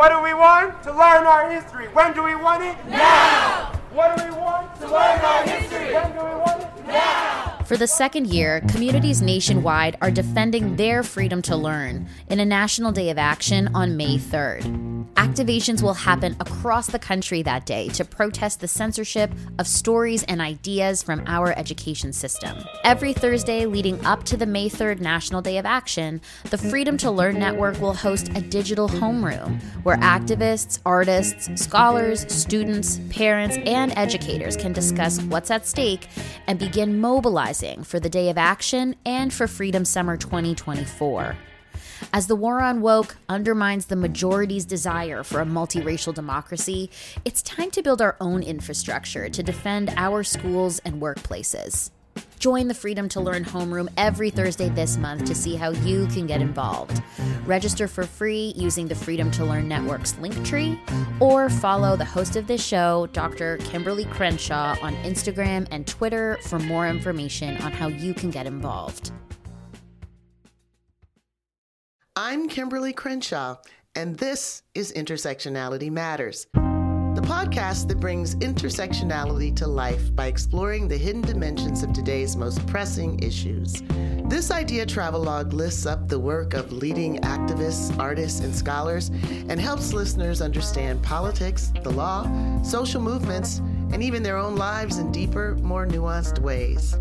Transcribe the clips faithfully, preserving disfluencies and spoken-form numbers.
What do we want? To learn our history. When do we want it? Now! What do we want? To learn our history. When do we want it? Now! For the second year, communities nationwide are defending their freedom to learn in a National Day of Action on May third. Activations will happen across the country that day to protest the censorship of stories and ideas from our education system. Every Thursday leading up to the May third National Day of Action, the Freedom to Learn Network will host a digital homeroom where activists, artists, scholars, students, parents, and educators can discuss what's at stake and begin mobilizing for the Day of Action and for Freedom Summer twenty twenty-four. As the war on woke undermines the majority's desire for a multiracial democracy, it's time to build our own infrastructure to defend our schools and workplaces. Join the Freedom to Learn homeroom every Thursday this month to see how you can get involved. Register for free using the Freedom to Learn Network's Linktree, or follow the host of this show, Doctor Kimberly Crenshaw, on Instagram and Twitter for more information on how you can get involved. I'm Kimberly Crenshaw, and this is Intersectionality Matters, the podcast that brings intersectionality to life by exploring the hidden dimensions of today's most pressing issues. This idea travelogue lists up the work of leading activists, artists, and scholars, and helps listeners understand politics, the law, social movements, and even their own lives in deeper, more nuanced ways.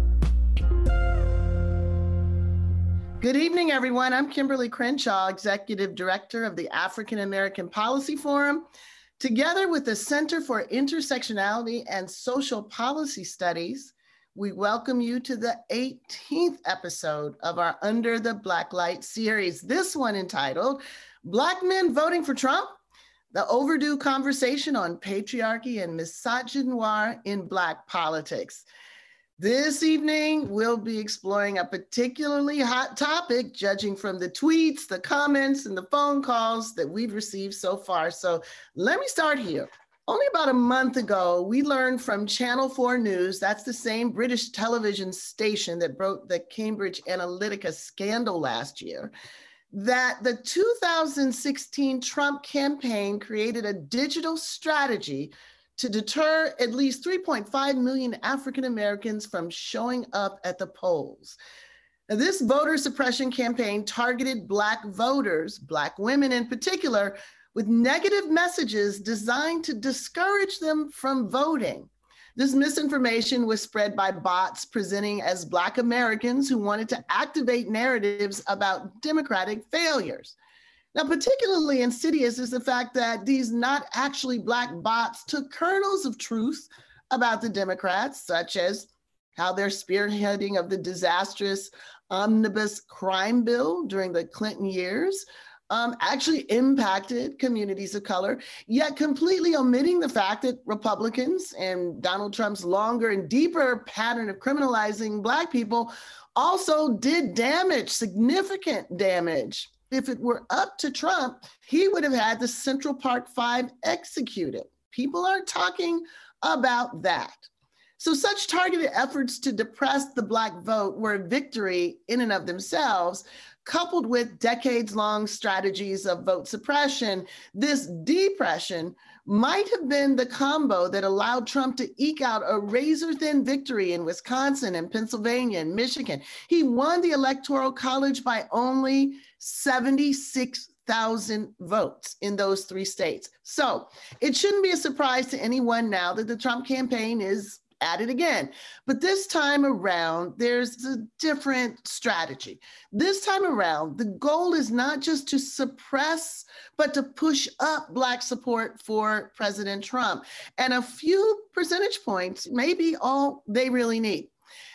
Good evening, everyone. I'm Kimberly Crenshaw, Executive Director of the African American Policy Forum. Together with the Center for Intersectionality and Social Policy Studies, we welcome you to the eighteenth episode of our Under the Black Light series, this one entitled Black Men Voting for Trump, the overdue conversation on patriarchy and misogynoir in Black politics. This evening, we'll be exploring a particularly hot topic, judging from the tweets, the comments, and the phone calls that we've received so far. So let me start here. Only about a month ago, we learned from Channel four News, that's the same British television station that broke the Cambridge Analytica scandal last year, that the two thousand sixteen Trump campaign created a digital strategy to deter at least three point five million African Americans from showing up at the polls. Now, this voter suppression campaign targeted Black voters, Black women in particular, with negative messages designed to discourage them from voting. This misinformation was spread by bots presenting as Black Americans who wanted to activate narratives about Democratic failures. Now, particularly insidious is the fact that these not actually Black bots took kernels of truth about the Democrats, such as how their spearheading of the disastrous omnibus crime bill during the Clinton years um, actually impacted communities of color, yet completely omitting the fact that Republicans and Donald Trump's longer and deeper pattern of criminalizing Black people also did damage, significant damage. If it were up to Trump, he would have had the Central Park Five executed. People aren't talking about that. So such targeted efforts to depress the Black vote were a victory in and of themselves, coupled with decades-long strategies of vote suppression. This depression might have been the combo that allowed Trump to eke out a razor-thin victory in Wisconsin and Pennsylvania and Michigan. He won the Electoral College by only seventy-six thousand votes in those three states. So it shouldn't be a surprise to anyone now that the Trump campaign is at it again. But this time around, there's a different strategy. This time around, the goal is not just to suppress, but to push up Black support for President Trump. And a few percentage points may be all they really need.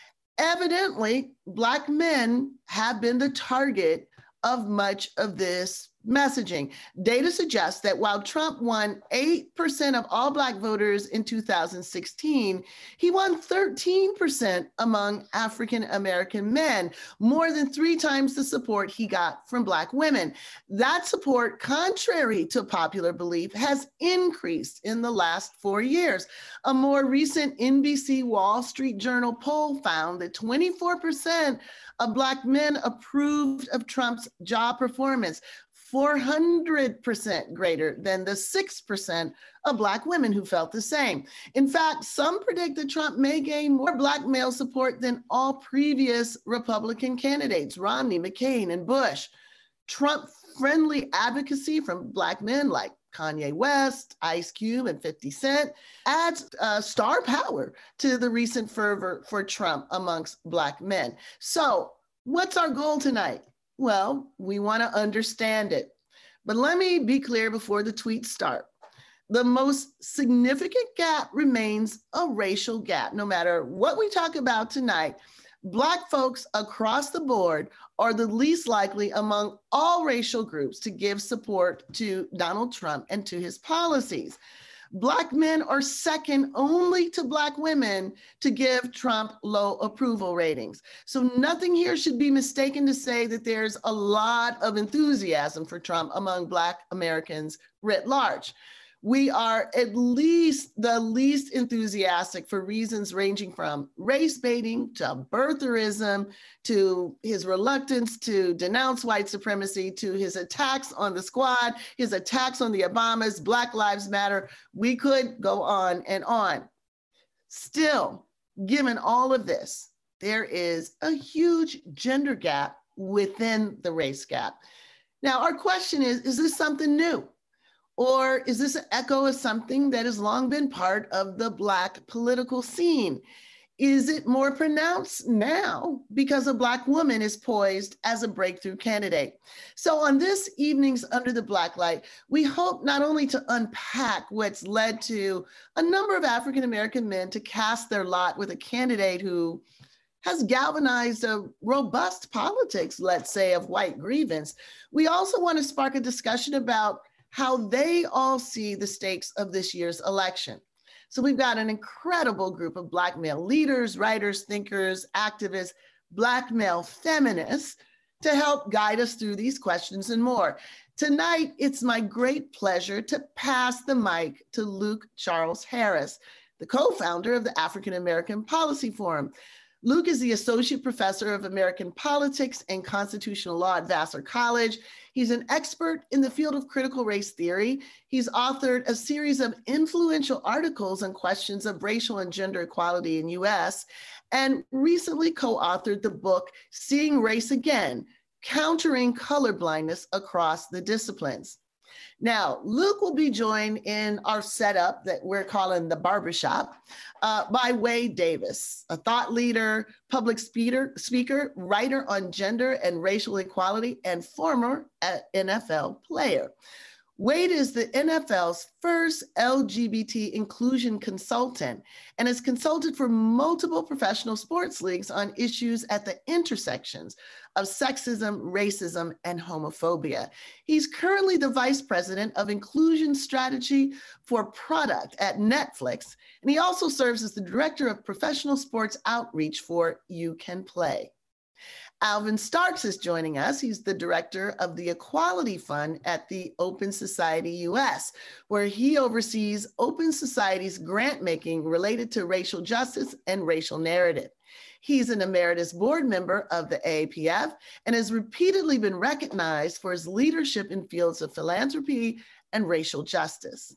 Evidently, Black men have been the target of much of this messaging. Data suggests that while Trump won eight percent of all Black voters in two thousand sixteen, he won thirteen percent among African American men, more than three times the support he got from Black women. That support, contrary to popular belief, has increased in the last four years. A more recent N B C Wall Street Journal poll found that twenty-four percent of Black men approved of Trump's job performance. four hundred percent greater than the six percent of Black women who felt the same. In fact, some predict that Trump may gain more Black male support than all previous Republican candidates, Romney, McCain, and Bush. Trump-friendly advocacy from Black men like Kanye West, Ice Cube, and fifty Cent adds uh, star power to the recent fervor for Trump amongst Black men. So what's our goal tonight? Well, we want to understand it. But let me be clear before the tweets start. The most significant gap remains a racial gap. No matter what we talk about tonight, Black folks across the board are the least likely among all racial groups to give support to Donald Trump and to his policies. Black men are second only to Black women to give Trump low approval ratings. So nothing here should be mistaken to say that there's a lot of enthusiasm for Trump among Black Americans writ large. We are at least the least enthusiastic for reasons ranging from race baiting to birtherism, to his reluctance to denounce white supremacy, to his attacks on the squad, his attacks on the Obamas, Black Lives Matter. We could go on and on. Still, given all of this, there is a huge gender gap within the race gap. Now, our question is, is this something new? Or is this an echo of something that has long been part of the Black political scene? Is it more pronounced now because a Black woman is poised as a breakthrough candidate? So on this evening's Under the Blacklight, we hope not only to unpack what's led to a number of African-American men to cast their lot with a candidate who has galvanized a robust politics, let's say, of white grievance. We also want to spark a discussion about how they all see the stakes of this year's election. So we've got an incredible group of Black male leaders, writers, thinkers, activists, Black male feminists to help guide us through these questions and more. Tonight, it's my great pleasure to pass the mic to Luke Charles Harris, the co-founder of the African American Policy Forum. Luke is the Associate Professor of American Politics and Constitutional Law at Vassar College. He's an expert in the field of critical race theory. He's authored a series of influential articles on questions of racial and gender equality in U S, and recently co-authored the book, Seeing Race Again, Countering Colorblindness Across the Disciplines. Now, Luke will be joined in our setup that we're calling the barbershop uh, by Wade Davis, a thought leader, public speaker, speaker, writer on gender and racial equality, and former N F L player. Wade is the N F L's first L G B T inclusion consultant and has consulted for multiple professional sports leagues on issues at the intersections of sexism, racism, and homophobia. He's currently the vice president of inclusion strategy for product at Netflix, and he also serves as the director of professional sports outreach for You Can Play. Alvin Starks is joining us. He's the director of the Equality Fund at the Open Society U S, where he oversees Open Society's grant making related to racial justice and racial narrative. He's an emeritus board member of the A A P F and has repeatedly been recognized for his leadership in fields of philanthropy and racial justice.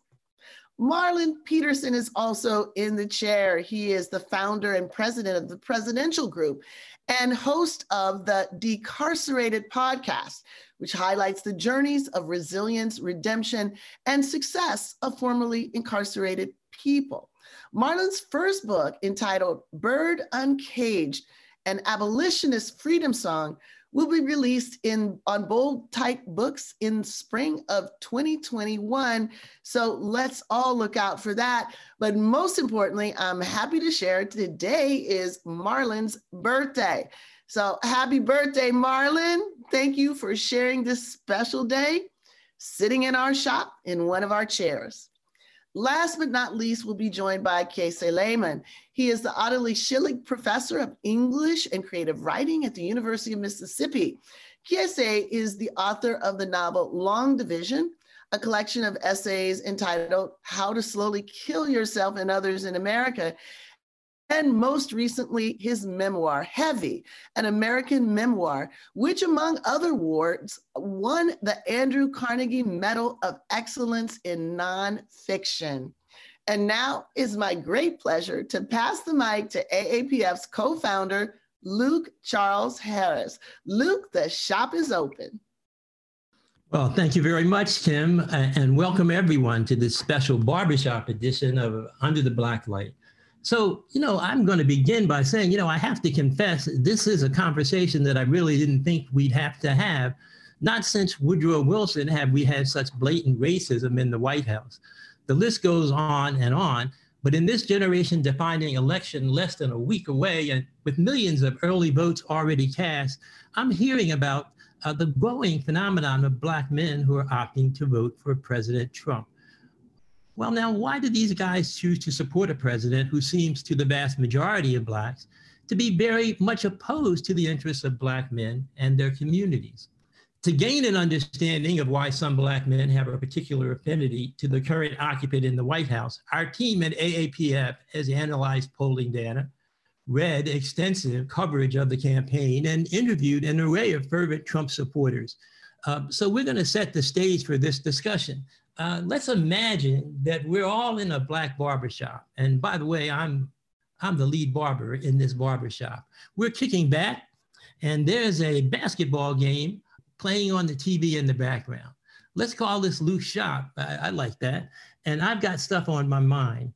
Marlon Peterson is also in the chair. He is the founder and president of the Presidential Group and host of the Decarcerated podcast, which highlights the journeys of resilience, redemption, and success of formerly incarcerated people. Marlon's first book, entitled Bird Uncaged, an abolitionist freedom song, will be released in on Bold Type Books in spring of twenty twenty-one. So let's all look out for that. But most importantly, I'm happy to share today is Marlon's birthday. So happy birthday, Marlon. Thank you for sharing this special day, sitting in our shop in one of our chairs. Last but not least, we'll be joined by Kiese Laymon. He is the Ottilie Schillig Professor of English and Creative Writing at the University of Mississippi. Kiese is the author of the novel Long Division, a collection of essays entitled How to Slowly Kill Yourself and Others in America. and most recently, his memoir, Heavy, an American memoir, which among other awards won the Andrew Carnegie Medal of Excellence in Nonfiction. And now it's my great pleasure to pass the mic to A A P F's co-founder, Luke Charles Harris. Luke, the shop is open. Well, thank you very much, Kim, and welcome everyone to this special barbershop edition of Under the Black Light. So, you know, I'm going to begin by saying, you know, I have to confess, this is a conversation that I really didn't think we'd have to have. Not since Woodrow Wilson have we had such blatant racism in the White House. The list goes on and on, but in this generation defining election less than a week away and with millions of early votes already cast, I'm hearing about uh, the growing phenomenon of Black men who are opting to vote for President Trump. Well, now, why do these guys choose to support a president who seems to the vast majority of Blacks to be very much opposed to the interests of Black men and their communities? To gain an understanding of why some Black men have a particular affinity to the current occupant in the White House, our team at A A P F has analyzed polling data, read extensive coverage of the campaign, and interviewed an array of fervent Trump supporters. Uh, so we're going to set the stage for this discussion. Uh, let's imagine that we're all in a Black barbershop. And by the way, I'm, I'm the lead barber in this barbershop. We're kicking back, and there's a basketball game playing on the T V in the background. Let's call this Luke's shop. I, I like that. And I've got stuff on my mind.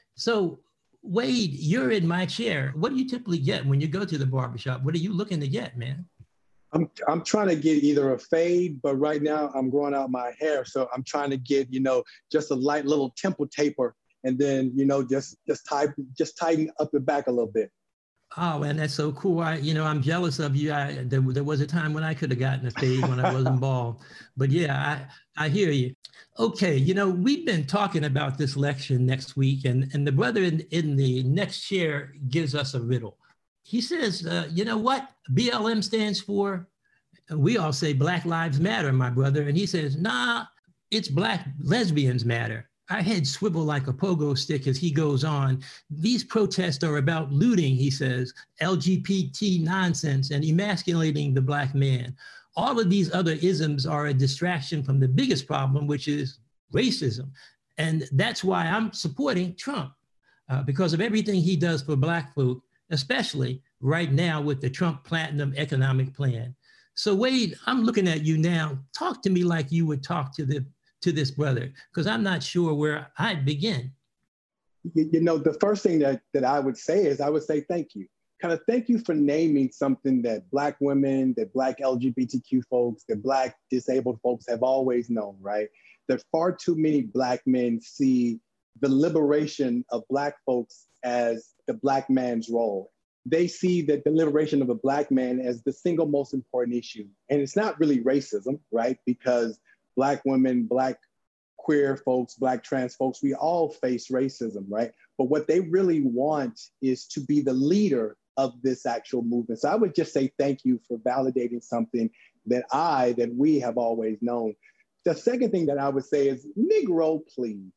So Wade, you're in my chair. What do you typically get when you go to the barbershop? What are you looking to get, man? I'm I'm trying to get either a fade, but right now I'm growing out my hair. So I'm trying to get, you know, just a light little temple taper and then, you know, just just tie, just tighten up the back a little bit. Oh, man, that's so cool. I, you know, I'm jealous of you. I, there, there was a time when I could have gotten a fade when I wasn't bald. But yeah, I, I hear you. Okay, you know, we've been talking about this election next week, and, and the brother in, in the next chair gives us a riddle. He says, uh, you know what B L M stands for? We all say Black Lives Matter, my brother. And he says, nah, it's Black Lesbians Matter. Our heads swivel like a pogo stick as he goes on. These protests are about looting, he says, L G B T nonsense and emasculating the Black man. All of these other isms are a distraction from the biggest problem, which is racism. And that's why I'm supporting Trump, uh, because of everything he does for Black folk, especially right now with the Trump Platinum economic plan. So Wade, I'm looking at you now. Talk to me like you would talk to the to this brother, because I'm not sure where I'd begin. You, you know, the first thing that, that I would say is I would say thank you. Kind of thank you for naming something that Black women, that Black L G B T Q folks, that Black disabled folks have always known, right? That far too many Black men see the liberation of Black folks as the Black man's role. They see that the liberation of a Black man as the single most important issue. And it's not really racism, right? Because Black women, Black queer folks, Black trans folks, we all face racism, right? But what they really want is to be the leader of this actual movement. So I would just say thank you for validating something that I, that we have always known. The second thing that I would say is, Negro, please.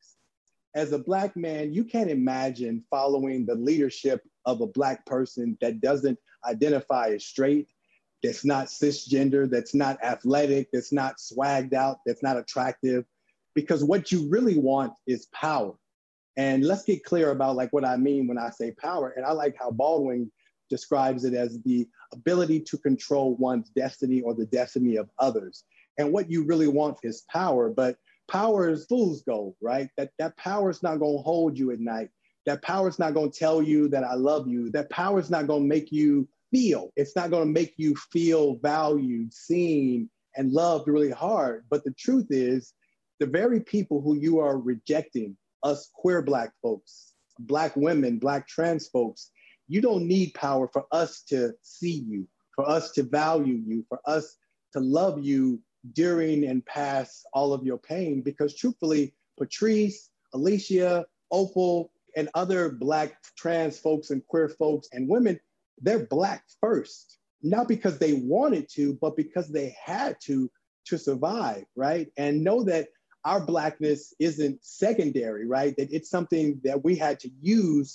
As a Black man, you can't imagine following the leadership of a Black person that doesn't identify as straight, that's not cisgender, that's not athletic, that's not swagged out, that's not attractive, because what you really want is power. And let's get clear about like what I mean when I say power. And I like how Baldwin describes it as the ability to control one's destiny or the destiny of others. And what you really want is power, but power is fool's gold, right? That, that power is not gonna hold you at night. That power is not gonna tell you that I love you. That power is not gonna make you feel. It's not going to make you feel valued, seen, and loved really hard. But the truth is, the very people who you are rejecting, us queer Black folks, Black women, Black trans folks, you don't need power for us to see you, for us to value you, for us to love you during and past all of your pain. Because truthfully, Patrice, Alicia, Opal, and other Black trans folks and queer folks and women, they're Black first, not because they wanted to, but because they had to, to survive, right? And know that our Blackness isn't secondary, right? That it's something that we had to use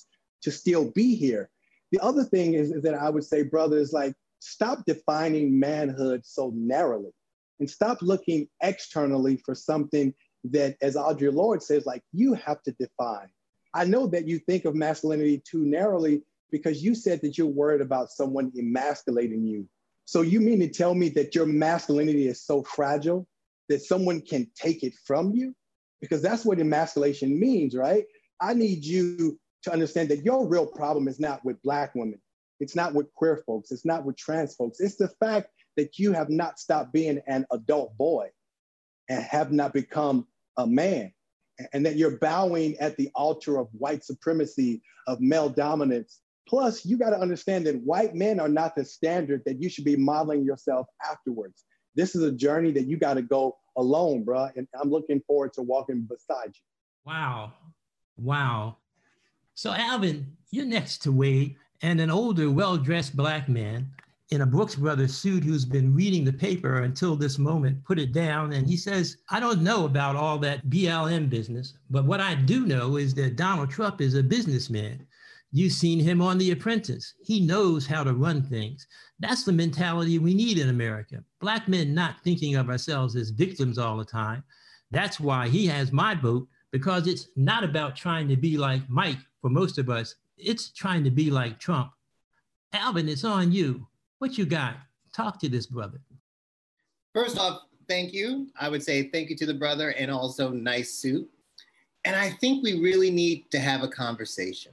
to still be here. The other thing is, is that I would say, brother, is like, stop defining manhood so narrowly and stop looking externally for something that, as Audre Lorde says, like, you have to define. I know that you think of masculinity too narrowly because you said that you're worried about someone emasculating you. So you mean to tell me that your masculinity is so fragile that someone can take it from you? Because that's what emasculation means, right? I need you to understand that your real problem is not with Black women. It's not with queer folks. It's not with trans folks. It's the fact that you have not stopped being an adult boy and have not become a man, and that you're bowing at the altar of white supremacy, of male dominance. Plus, you got to understand that white men are not the standard that you should be modeling yourself afterwards. This is a journey that you got to go alone, bro. And I'm looking forward to walking beside you. Wow. Wow. So Alvin, you're next to Wade, and an older, well-dressed Black man in a Brooks Brothers suit who's been reading the paper until this moment, put it down, and he says, I don't know about all that B L M business, but what I do know is that Donald Trump is a businessman. You've seen him on The Apprentice. He knows how to run things. That's the mentality we need in America. Black men not thinking of ourselves as victims all the time. That's why he has my vote, because it's not about trying to be like Mike for most of us. It's trying to be like Trump. Alvin, it's on you. What you got? Talk to this brother. First off, thank you. I would say thank you to the brother, and also nice suit. And I think we really need to have a conversation,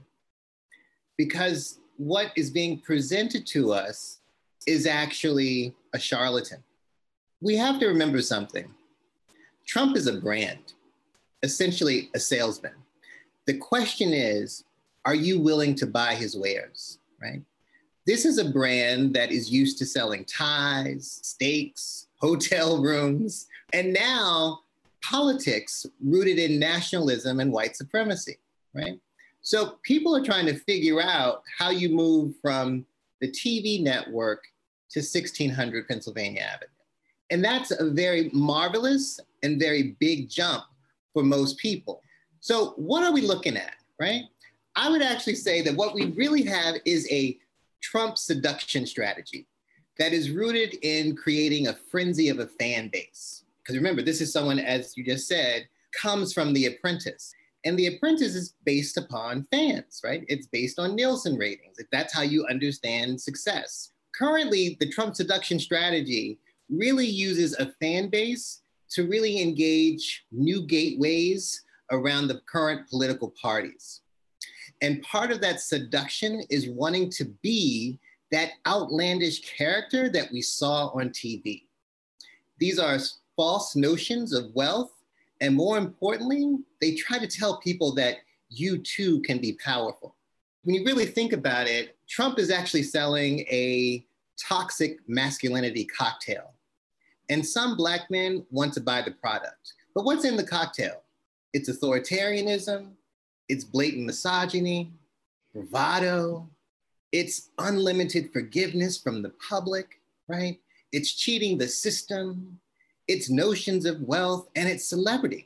because what is being presented to us is actually a charlatan. We have to remember something. Trump is a brand, essentially a salesman. The question is, are you willing to buy his wares, right? This is a brand that is used to selling ties, steaks, hotel rooms, and now politics rooted in nationalism and white supremacy, right? So people are trying to figure out how you move from the T V network to sixteen hundred Pennsylvania Avenue. And that's a very marvelous and very big jump for most people. So what are we looking at, right? I would actually say that what we really have is a Trump seduction strategy that is rooted in creating a frenzy of a fan base. Because remember, this is someone, as you just said, comes from The Apprentice. And The Apprentice is based upon fans, right? It's based on Nielsen ratings. If that's how you understand success. Currently, the Trump seduction strategy really uses a fan base to really engage new gateways around the current political parties. And part of that seduction is wanting to be that outlandish character that we saw on T V. These are false notions of wealth. And more importantly, they try to tell people that you too can be powerful. When you really think about it, Trump is actually selling a toxic masculinity cocktail. And some Black men want to buy the product. But what's in the cocktail? It's authoritarianism, it's blatant misogyny, bravado, it's unlimited forgiveness from the public, right? It's cheating the system, it's notions of wealth, and it's celebrity.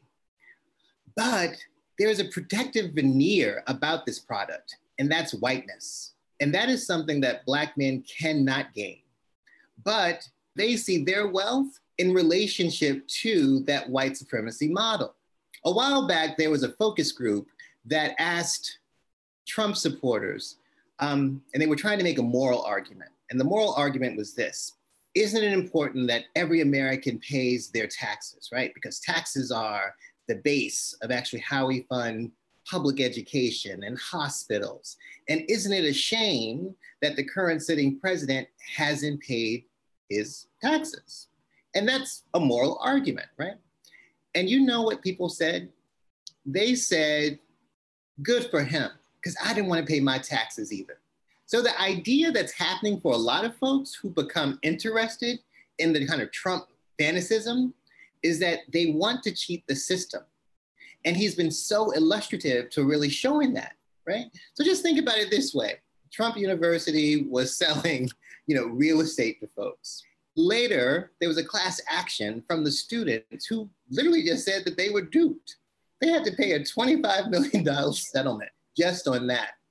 But there's a protective veneer about this product, and that's whiteness. And that is something that Black men cannot gain. But they see their wealth in relationship to that white supremacy model. A while back, there was a focus group that asked Trump supporters, um, and they were trying to make a moral argument. And the moral argument was this: isn't it important that every American pays their taxes, right? Because taxes are the base of actually how we fund public education and hospitals. And isn't it a shame that the current sitting president hasn't paid his taxes? And that's a moral argument, right? And you know what people said? They said, good for him, because I didn't want to pay my taxes either. So the idea that's happening for a lot of folks who become interested in the kind of Trump fantasism is that they want to cheat the system. And he's been so illustrative to really showing that, right? So just think about it this way. Trump University was selling, you know, real estate to folks. Later, there was a class action from the students who literally just said that they were duped. They had to pay a twenty-five million dollars settlement just on that.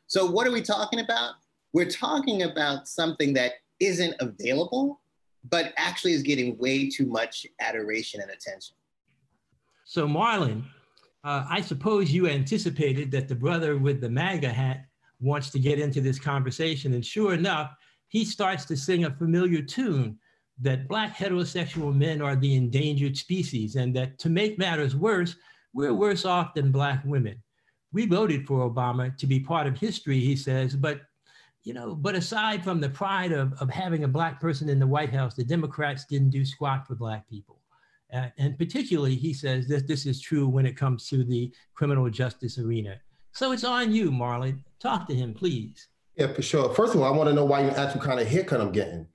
So what are we talking about? We're talking about something that isn't available, but actually is getting way too much adoration and attention. So Marlon, uh, I suppose you anticipated that the brother with the MAGA hat wants to get into this conversation. And sure enough, he starts to sing a familiar tune that Black heterosexual men are the endangered species, and that to make matters worse, we're worse off than Black women. We voted for Obama to be part of history, he says, but you know, but aside from the pride of, of having a Black person in the White House, the Democrats didn't do squat for Black people. Uh, and particularly, he says that this is true when it comes to the criminal justice arena. So it's on you, Marlon. Talk to him, please. Yeah, for sure. First of all, I want to know why you asked what kind of haircut I'm getting.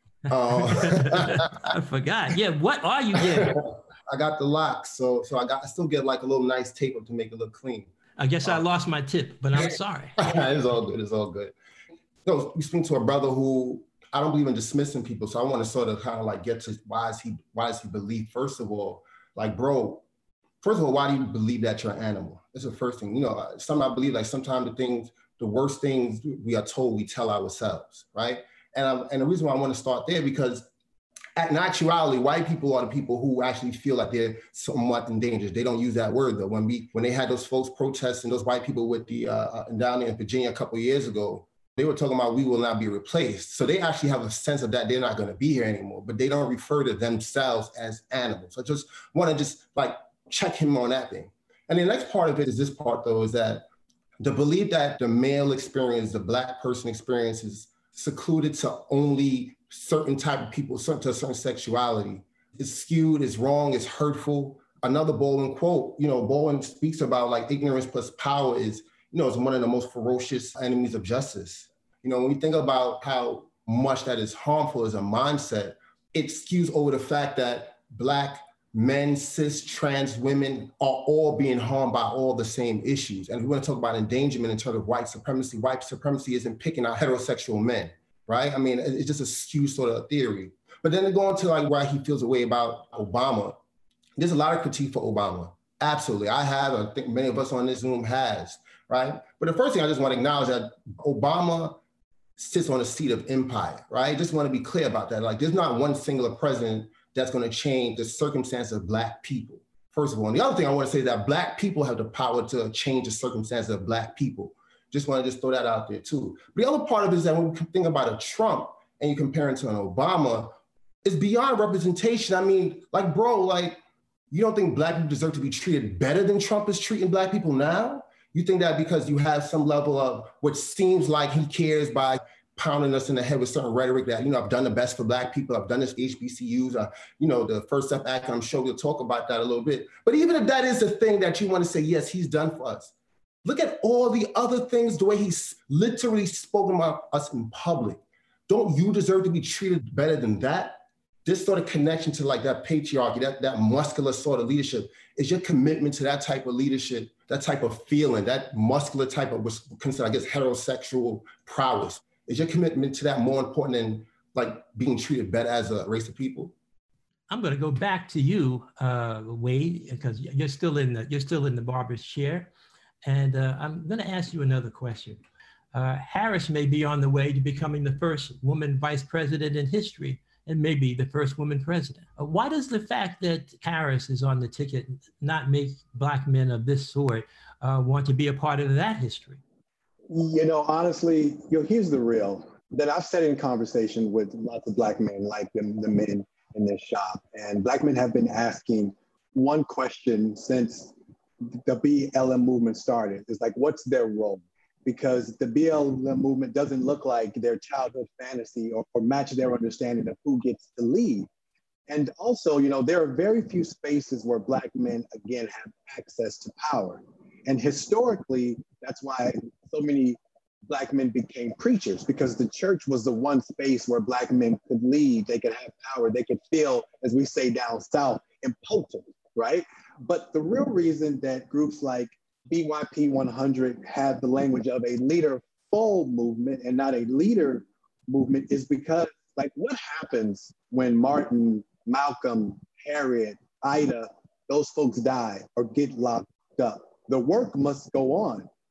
Uh, I forgot. Yeah, what are you getting? I got the locks, so so I got I still get like a little nice tape up to make it look clean. I guess uh, I lost my tip, but I'm sorry. It's all good. It's all good. So we speak to a brother who I don't believe in dismissing people, so I want to sort of kind of like get to why is he why does he believe? First of all, like bro, first of all, why do you believe that you're an animal? That's the first thing. You know, some I believe like sometimes the things, the worst things we are told, we tell ourselves, right? And I, and the reason why I want to start there because in actuality, white people are the people who actually feel like they're somewhat endangered. They don't use that word though. When we when they had those folks protesting, those white people with the uh, down there in Virginia a couple of years ago, they were talking about we will not be replaced. So they actually have a sense of that they're not going to be here anymore, but they don't refer to themselves as animals. So I just want to just like check him on that thing. And the next part of it is this part though, is that the belief that the male experience, the Black person experience is secluded to only certain type of people, certain, to a certain sexuality, is skewed, is wrong, is hurtful. Another Baldwin quote, you know, Baldwin speaks about like ignorance plus power is, you know, is one of the most ferocious enemies of justice. You know, when we think about how much that is harmful as a mindset, it skews over the fact that Black men, cis, trans women are all being harmed by all the same issues. And if we want to talk about endangerment in terms of white supremacy, white supremacy isn't picking out heterosexual men, right? I mean, it's just a skewed sort of theory. But then to go into like why he feels a way about Obama, there's a lot of critique for Obama. Absolutely, I have, I think many of us on this Zoom has, right? But the first thing I just want to acknowledge that Obama sits on a seat of empire, right? Just want to be clear about that. Like there's not one singular president that's going to change the circumstance of Black people, first of all. And the other thing I want to say is that Black people have the power to change the circumstances of Black people. Just want to just throw that out there too. But the other part of it is that when we think about a Trump and you compare him to an Obama, it's beyond representation. I mean, like, bro, like, you don't think Black people deserve to be treated better than Trump is treating Black people now? You think that because you have some level of what seems like he cares by pounding us in the head with certain rhetoric that, you know, I've done the best for Black people, I've done this H B C Us, uh, you know, the First Step Act, and I'm sure we'll talk about that a little bit. But even if that is the thing that you want to say, yes, he's done for us, look at all the other things, the way he's literally spoken about us in public. Don't you deserve to be treated better than that? This sort of connection to like that patriarchy, that, that muscular sort of leadership, is your commitment to that type of leadership, that type of feeling, that muscular type of what's considered, I guess, heterosexual prowess. Is your commitment to that more important than like being treated better as a race of people? I'm going to go back to you, uh, Wade, because you're still in the you're still in the barber's chair, and uh, I'm going to ask you another question. Uh, Harris may be on the way to becoming the first woman vice president in history, and maybe the first woman president. Uh, why does the fact that Harris is on the ticket not make Black men of this sort uh, want to be a part of that history? You know, honestly, you know, here's the real, that I've sat in conversation with lots of Black men, like the, the men in this shop, and Black men have been asking one question since the B L M movement started. It's like, what's their role? Because the B L M movement doesn't look like their childhood fantasy or, or match their understanding of who gets to lead. And also, you know, there are very few spaces where Black men, again, have access to power. And historically, that's why so many Black men became preachers, because the church was the one space where Black men could lead, they could have power, they could feel, as we say down south, impotent, right? But the real reason that groups like B Y P one hundred have the language of a leaderful movement and not a leader movement is because, like, what happens when Martin, Malcolm, Harriet, Ida, those folks die or get locked up? The work must go on,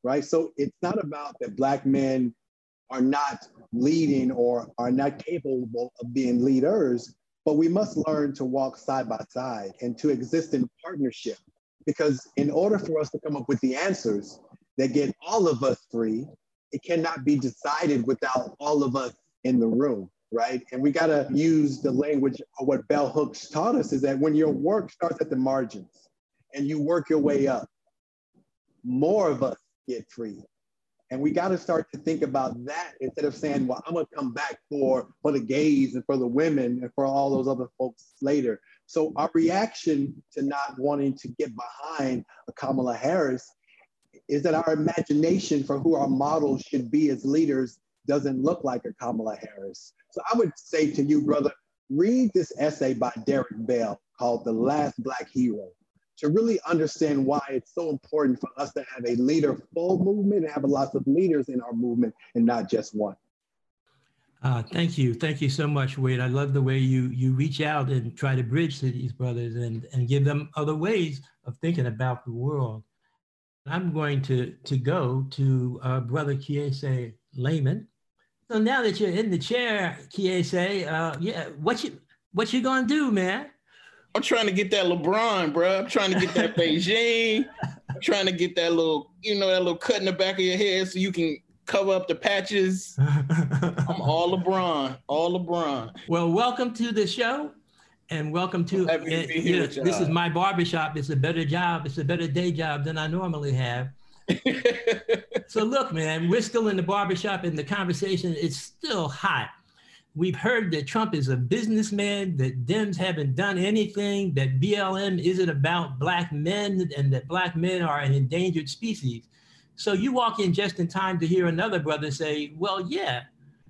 right? So it's not about that Black men are not leading or are not capable of being leaders, but we must learn to walk side by side and to exist in partnership. Because in order for us to come up with the answers that get all of us free, it cannot be decided without all of us in the room, right? And we gotta use the language of what Bell Hooks taught us, is that when your work starts at the margins and you work your way up, more of us get free. And we got to start to think about that instead of saying, well, I'm going to come back for, for the gays and for the women and for all those other folks later. So our reaction to not wanting to get behind a Kamala Harris is that our imagination for who our models should be as leaders doesn't look like a Kamala Harris. So I would say to you, brother, read this essay by Derek Bell called The Last Black Hero, to really understand why it's so important for us to have a leader-full movement and have lots of leaders in our movement and not just one. Uh, thank you. Thank you so much, Wade. I love the way you you reach out and try to bridge to these brothers and, and give them other ways of thinking about the world. I'm going to, to go to uh, Brother Kiese Layman. So now that you're in the chair, Kiese, uh, yeah, what you, what you gonna do, man? I'm trying to get that LeBron, bro. I'm trying to get that Beijing. I'm trying to get that little, you know, that little cut in the back of your head so you can cover up the patches. I'm all LeBron, all LeBron. Well, welcome to the show, and welcome to, uh, to you know, this is my barbershop. It's a better job. It's a better day job than I normally have. So look, man, we're still in the barbershop and the conversation is still hot. We've heard that Trump is a businessman, that Dems haven't done anything, that B L M isn't about Black men, and that Black men are an endangered species. So you walk in just in time to hear another brother say, well, yeah,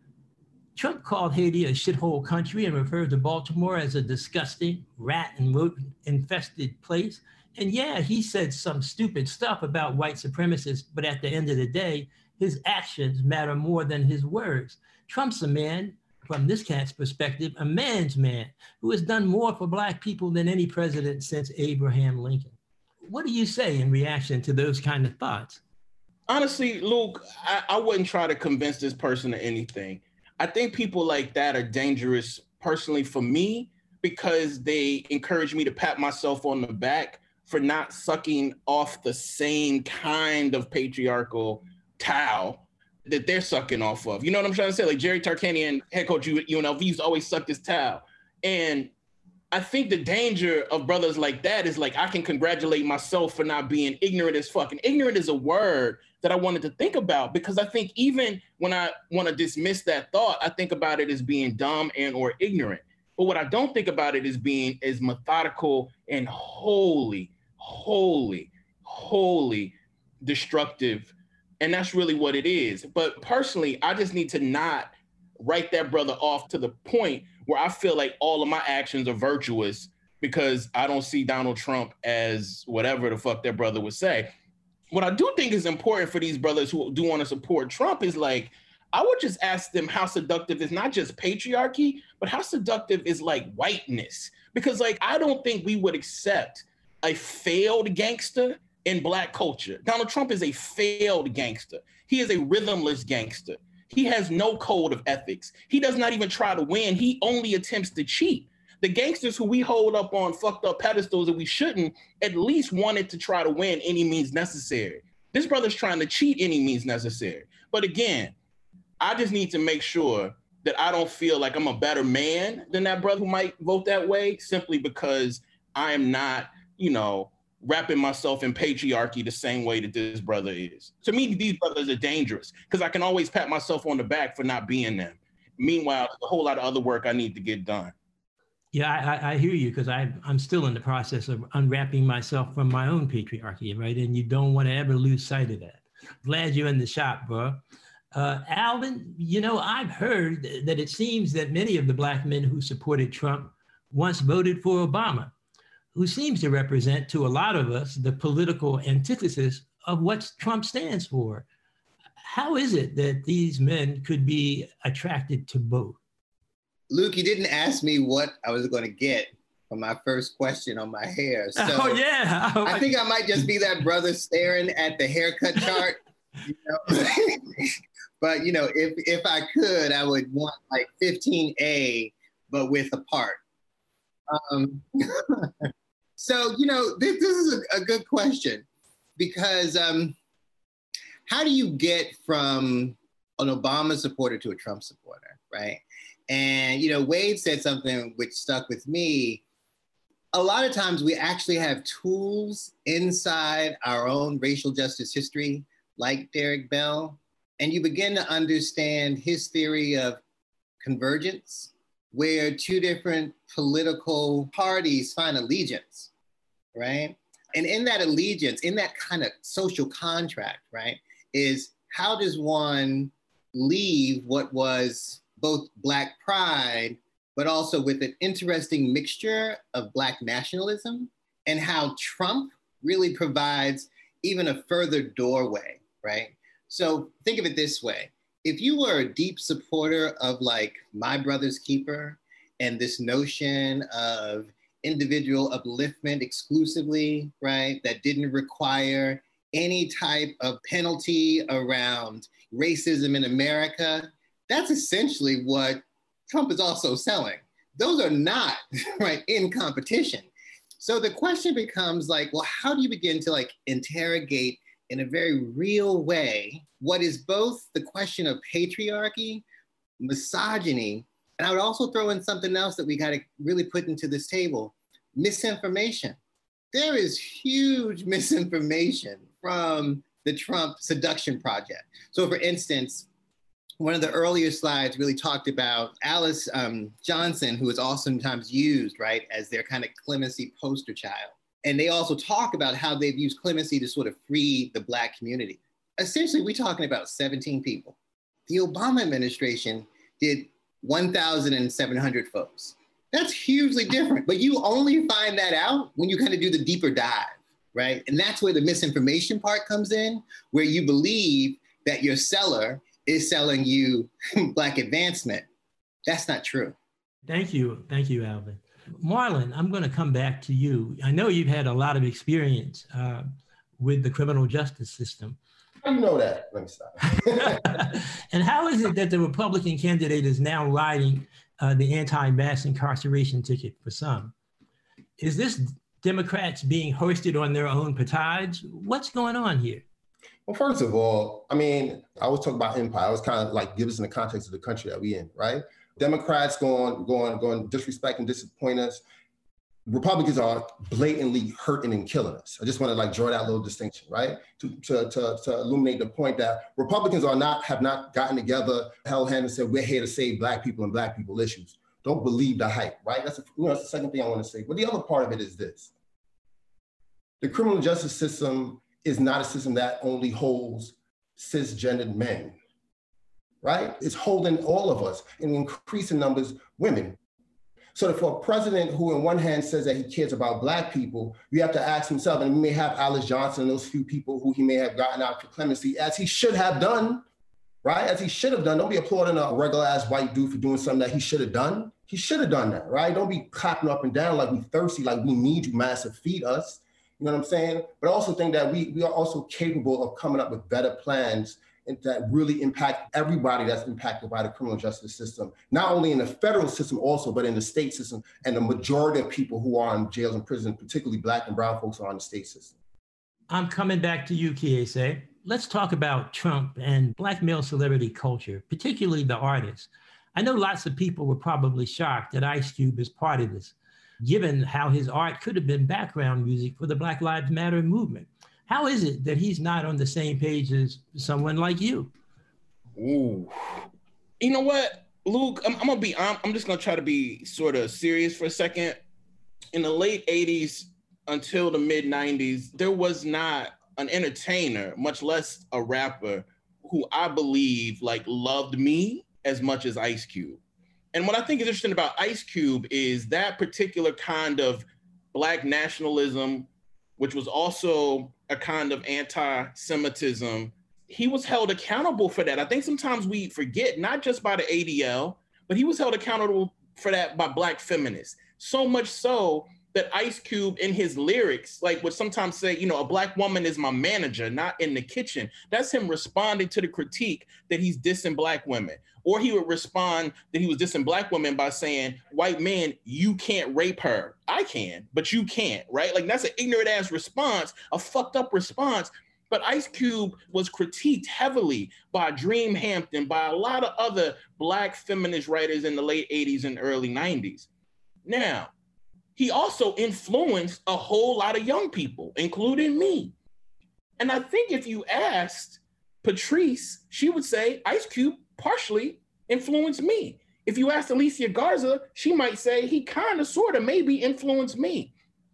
Trump called Haiti a shithole country and referred to Baltimore as a disgusting rat and rodent infested place. And yeah, he said some stupid stuff about white supremacists, but at the end of the day, his actions matter more than his words. Trump's a man, from this cat's perspective, a man's man who has done more for Black people than any president since Abraham Lincoln. What do you say in reaction to those kind of thoughts? Honestly, Luke, I, I wouldn't try to convince this person of anything. I think people like that are dangerous personally for me because they encourage me to pat myself on the back for not sucking off the same kind of patriarchal towel that they're sucking off of. You know what I'm trying to say? Like Jerry Tarkanian, head coach U N L V, used to always suck this towel. And I think the danger of brothers like that is like, I can congratulate myself for not being ignorant as fuck. And ignorant is a word that I wanted to think about because I think even when I want to dismiss that thought, I think about it as being dumb and or ignorant. But what I don't think about it as being is methodical and wholly, wholly, wholly destructive. And that's really what it is. But personally, I just need to not write that brother off to the point where I feel like all of my actions are virtuous because I don't see Donald Trump as whatever the fuck that brother would say. What I do think is important for these brothers who do want to support Trump is like, I would just ask them how seductive is not just patriarchy, but how seductive is like whiteness. Because like, I don't think we would accept a failed gangster in Black culture. Donald Trump is a failed gangster. He is a rhythmless gangster. He has no code of ethics. He does not even try to win. He only attempts to cheat. The gangsters who we hold up on fucked up pedestals that we shouldn't at least wanted to try to win any means necessary. This brother's trying to cheat any means necessary. But again, I just need to make sure that I don't feel like I'm a better man than that brother who might vote that way simply because I am not, you know, wrapping myself in patriarchy the same way that this brother is. To me, these brothers are dangerous because I can always pat myself on the back for not being them. Meanwhile, there's a whole lot of other work I need to get done. Yeah, I, I hear you because I'm still in the process of unwrapping myself from my own patriarchy, right? And you don't want to ever lose sight of that. Glad you're in the shop, bro. Uh, Alvin, you know, I've heard that it seems that many of the Black men who supported Trump once voted for Obama, who seems to represent to a lot of us the political antithesis of what Trump stands for. How is it that these men could be attracted to both? Luke, you didn't ask me what I was going to get for my first question on my hair. So oh, yeah. I think I might just be that brother staring at the haircut chart You know? But, you know, if, if I could, I would want like fifteen A, but with a part. Um, so, you know, this, this is a, a good question because um, how do you get from an Obama supporter to a Trump supporter, right? And, you know, Wade said something which stuck with me. A lot of times we actually have tools inside our own racial justice history, like Derek Bell, and you begin to understand his theory of convergence, where two different political parties find allegiance, right? And in that allegiance, in that kind of social contract, right, is how does one leave what was both Black pride, but also with an interesting mixture of Black nationalism, and how Trump really provides even a further doorway, right? So think of it this way. If you were a deep supporter of like My Brother's Keeper and this notion of individual upliftment exclusively, right, that didn't require any type of penalty around racism in America, that's essentially what Trump is also selling. Those are not, right, in competition. So the question becomes like, well, how do you begin to like interrogate in a very real way what is both the question of patriarchy, misogyny, and I would also throw in something else that we got to really put into this table, misinformation. There is huge misinformation from the Trump seduction project. So for instance, one of the earlier slides really talked about Alice um, Johnson, who is oftentimes used, right, as their kind of clemency poster child. And they also talk about how they've used clemency to sort of free the Black community. Essentially, we're talking about seventeen people. The Obama administration did one thousand seven hundred folks. That's hugely different, but you only find that out when you kind of do the deeper dive, right? And that's where the misinformation part comes in, where you believe that your seller is selling you Black advancement. That's not true. Thank you. Thank you, Alvin. Marlon, I'm going to come back to you. I know you've had a lot of experience uh, with the criminal justice system. How do you know that? Let me stop. And how is it that the Republican candidate is now riding uh, the anti-mass incarceration ticket for some? Is this Democrats being hoisted on their own petites? What's going on here? Well, first of all, I mean, I was talking about empire. I was kind of like give us in the context of the country that we in, right? Democrats going, going, going disrespect and disappoint us. Republicans are blatantly hurting and killing us. I just want to like draw that little distinction, right? To, to, to, to illuminate the point that Republicans are not, have not gotten together, held hands and said, we're here to save Black people and Black people issues. Don't believe the hype, right? That's, a, you know, that's the second thing I want to say. But the other part of it is this. The criminal justice system is not a system that only holds cisgendered men, right? It's holding all of us, in increasing numbers, women. So for a president who on one hand says that he cares about Black people, you have to ask himself, and we may have Alice Johnson and those few people who he may have gotten out for clemency, as he should have done, right? As he should have done. Don't be applauding a regular ass white dude for doing something that he should have done. He should have done that, right? Don't be clapping up and down like we thirsty, like we need you, massive, feed us. You know what I'm saying? But I also think that we, we are also capable of coming up with better plans that really impact everybody that's impacted by the criminal justice system, not only in the federal system also, but in the state system. And the majority of people who are in jails and prisons, particularly Black and brown folks, are in the state system. I'm coming back to you, Kiese. Let's talk about Trump and Black male celebrity culture, particularly the artists. I know lots of people were probably shocked that Ice Cube is part of this, given how his art could have been background music for the Black Lives Matter movement. How is it that he's not on the same page as someone like you? Ooh. You know what, Luke, I'm, I'm gonna be, I'm, I'm just gonna try to be sort of serious for a second. In the late eighties until the mid nineties, there was not an entertainer, much less a rapper, who I believe like loved me as much as Ice Cube. And what I think is interesting about Ice Cube is that particular kind of Black nationalism, which was also a kind of anti-Semitism, he was held accountable for that. I think sometimes we forget, not just by the A D L, but he was held accountable for that by Black feminists. So much so that Ice Cube in his lyrics, like would sometimes say, you know, a black woman is my manager, not in the kitchen. That's him responding to the critique that he's dissing black women. Or he would respond that he was dissing black women by saying, white men, you can't rape her. I can, but you can't, right? Like that's an ignorant ass response, a fucked up response. But Ice Cube was critiqued heavily by Dream Hampton, by a lot of other black feminist writers in the late eighties and early nineties. Now, he also influenced a whole lot of young people, including me. And I think if you asked Patrice, she would say Ice Cube partially influenced me. If you asked Alicia Garza, she might say he kind of, sort of, maybe influenced me.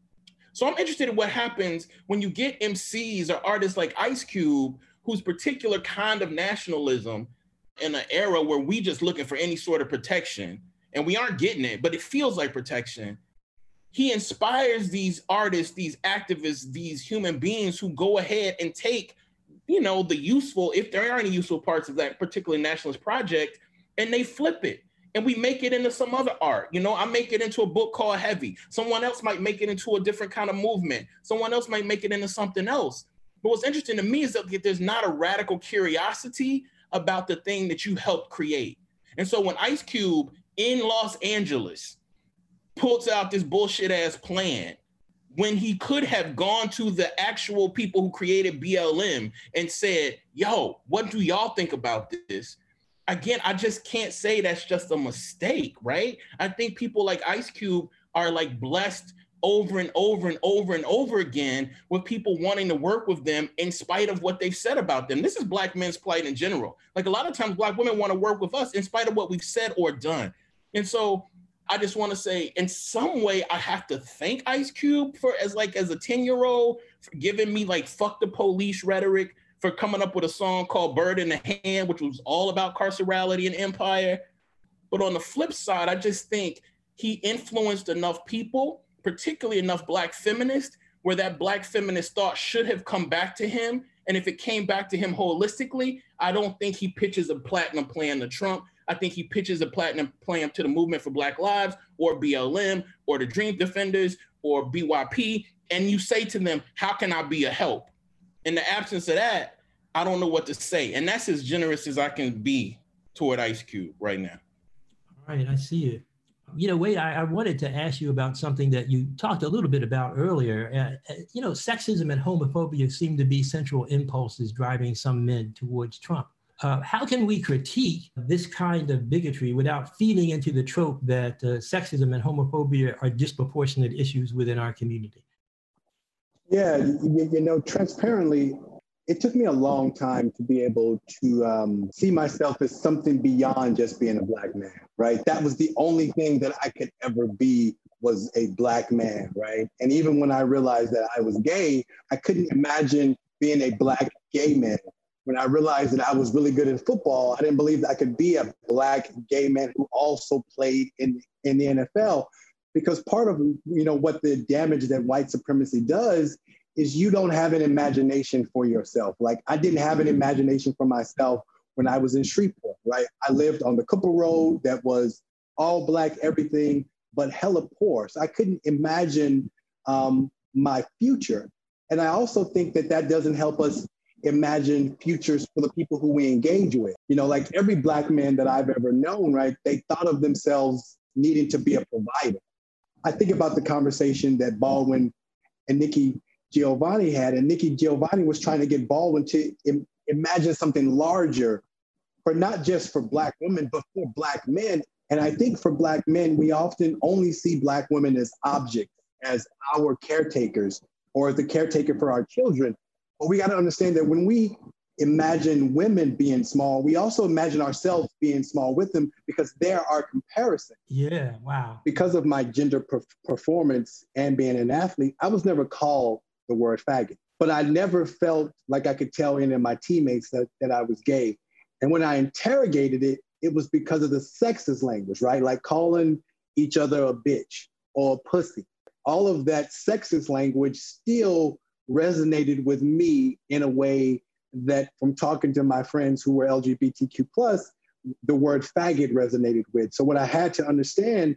So I'm interested in what happens when you get M Cs or artists like Ice Cube, whose particular kind of nationalism in an era where we just looking for any sort of protection, and we aren't getting it, but it feels like protection. He inspires these artists, these activists, these human beings who go ahead and take, you know, the useful, if there are any useful parts of that particular nationalist project, and they flip it. And we make it into some other art. You know, I make it into a book called Heavy. Someone else might make it into a different kind of movement. Someone else might make it into something else. But what's interesting to me is that there's not a radical curiosity about the thing that you helped create. And so when Ice Cube in Los Angeles pulls out this bullshit ass plan, when he could have gone to the actual people who created B L M and said, yo, what do y'all think about this? Again, I just can't say that's just a mistake, right? I think people like Ice Cube are like blessed over and over and over and over again with people wanting to work with them in spite of what they've said about them. This is Black men's plight in general. Like a lot of times Black women want to work with us in spite of what we've said or done. And so I just want to say in some way I have to thank Ice Cube for as like as a ten year old for giving me like fuck the police rhetoric, for coming up with a song called Bird in the Hand, which was all about carcerality and empire. But on the flip side, I just think he influenced enough people, particularly enough Black feminists, where that Black feminist thought should have come back to him. And if it came back to him holistically, I don't think he pitches a platinum plan to Trump. I think he pitches a platinum plan to the Movement for Black Lives or B L M or the Dream Defenders or B Y P. And you say to them, how can I be a help? In the absence of that, I don't know what to say. And that's as generous as I can be toward Ice Cube right now. All right, I see it. You know, Wade, I, I wanted to ask you about something that you talked a little bit about earlier. Uh, you know, sexism and homophobia seem to be central impulses driving some men towards Trump. Uh, how can we critique this kind of bigotry without feeding into the trope that uh, sexism and homophobia are disproportionate issues within our community? Yeah, you, you know, transparently, it took me a long time to be able to um, see myself as something beyond just being a Black man, right? That was the only thing that I could ever be, was a Black man, right? And even when I realized that I was gay, I couldn't imagine being a Black gay man. When I realized that I was really good in football, I didn't believe that I could be a Black gay man who also played in, in the N F L. Because part of, you know, what the damage that white supremacy does is you don't have an imagination for yourself. Like I didn't have an imagination for myself when I was in Shreveport, right? I lived on the Cooper Road that was all Black everything, but hella poor. So I couldn't imagine um, my future. And I also think that that doesn't help us imagine futures for the people who we engage with. You know, like every Black man that I've ever known, right? They thought of themselves needing to be a provider. I think about the conversation that Baldwin and Nikki Giovanni had, and Nikki Giovanni was trying to get Baldwin to im- imagine something larger for not just for Black women, but for Black men. And I think for Black men, we often only see Black women as objects, as our caretakers, or as the caretaker for our children. But we got to understand that when we imagine women being small, we also imagine ourselves being small with them because they're our comparison. Yeah, wow. Because of my gender per- performance and being an athlete, I was never called the word faggot, but I never felt like I could tell any of my teammates that, that I was gay. And when I interrogated it, it was because of the sexist language, right? Like calling each other a bitch or a pussy. All of that sexist language still resonated with me in a way that from talking to my friends who were L G B T Q plus, the word faggot resonated with. So what I had to understand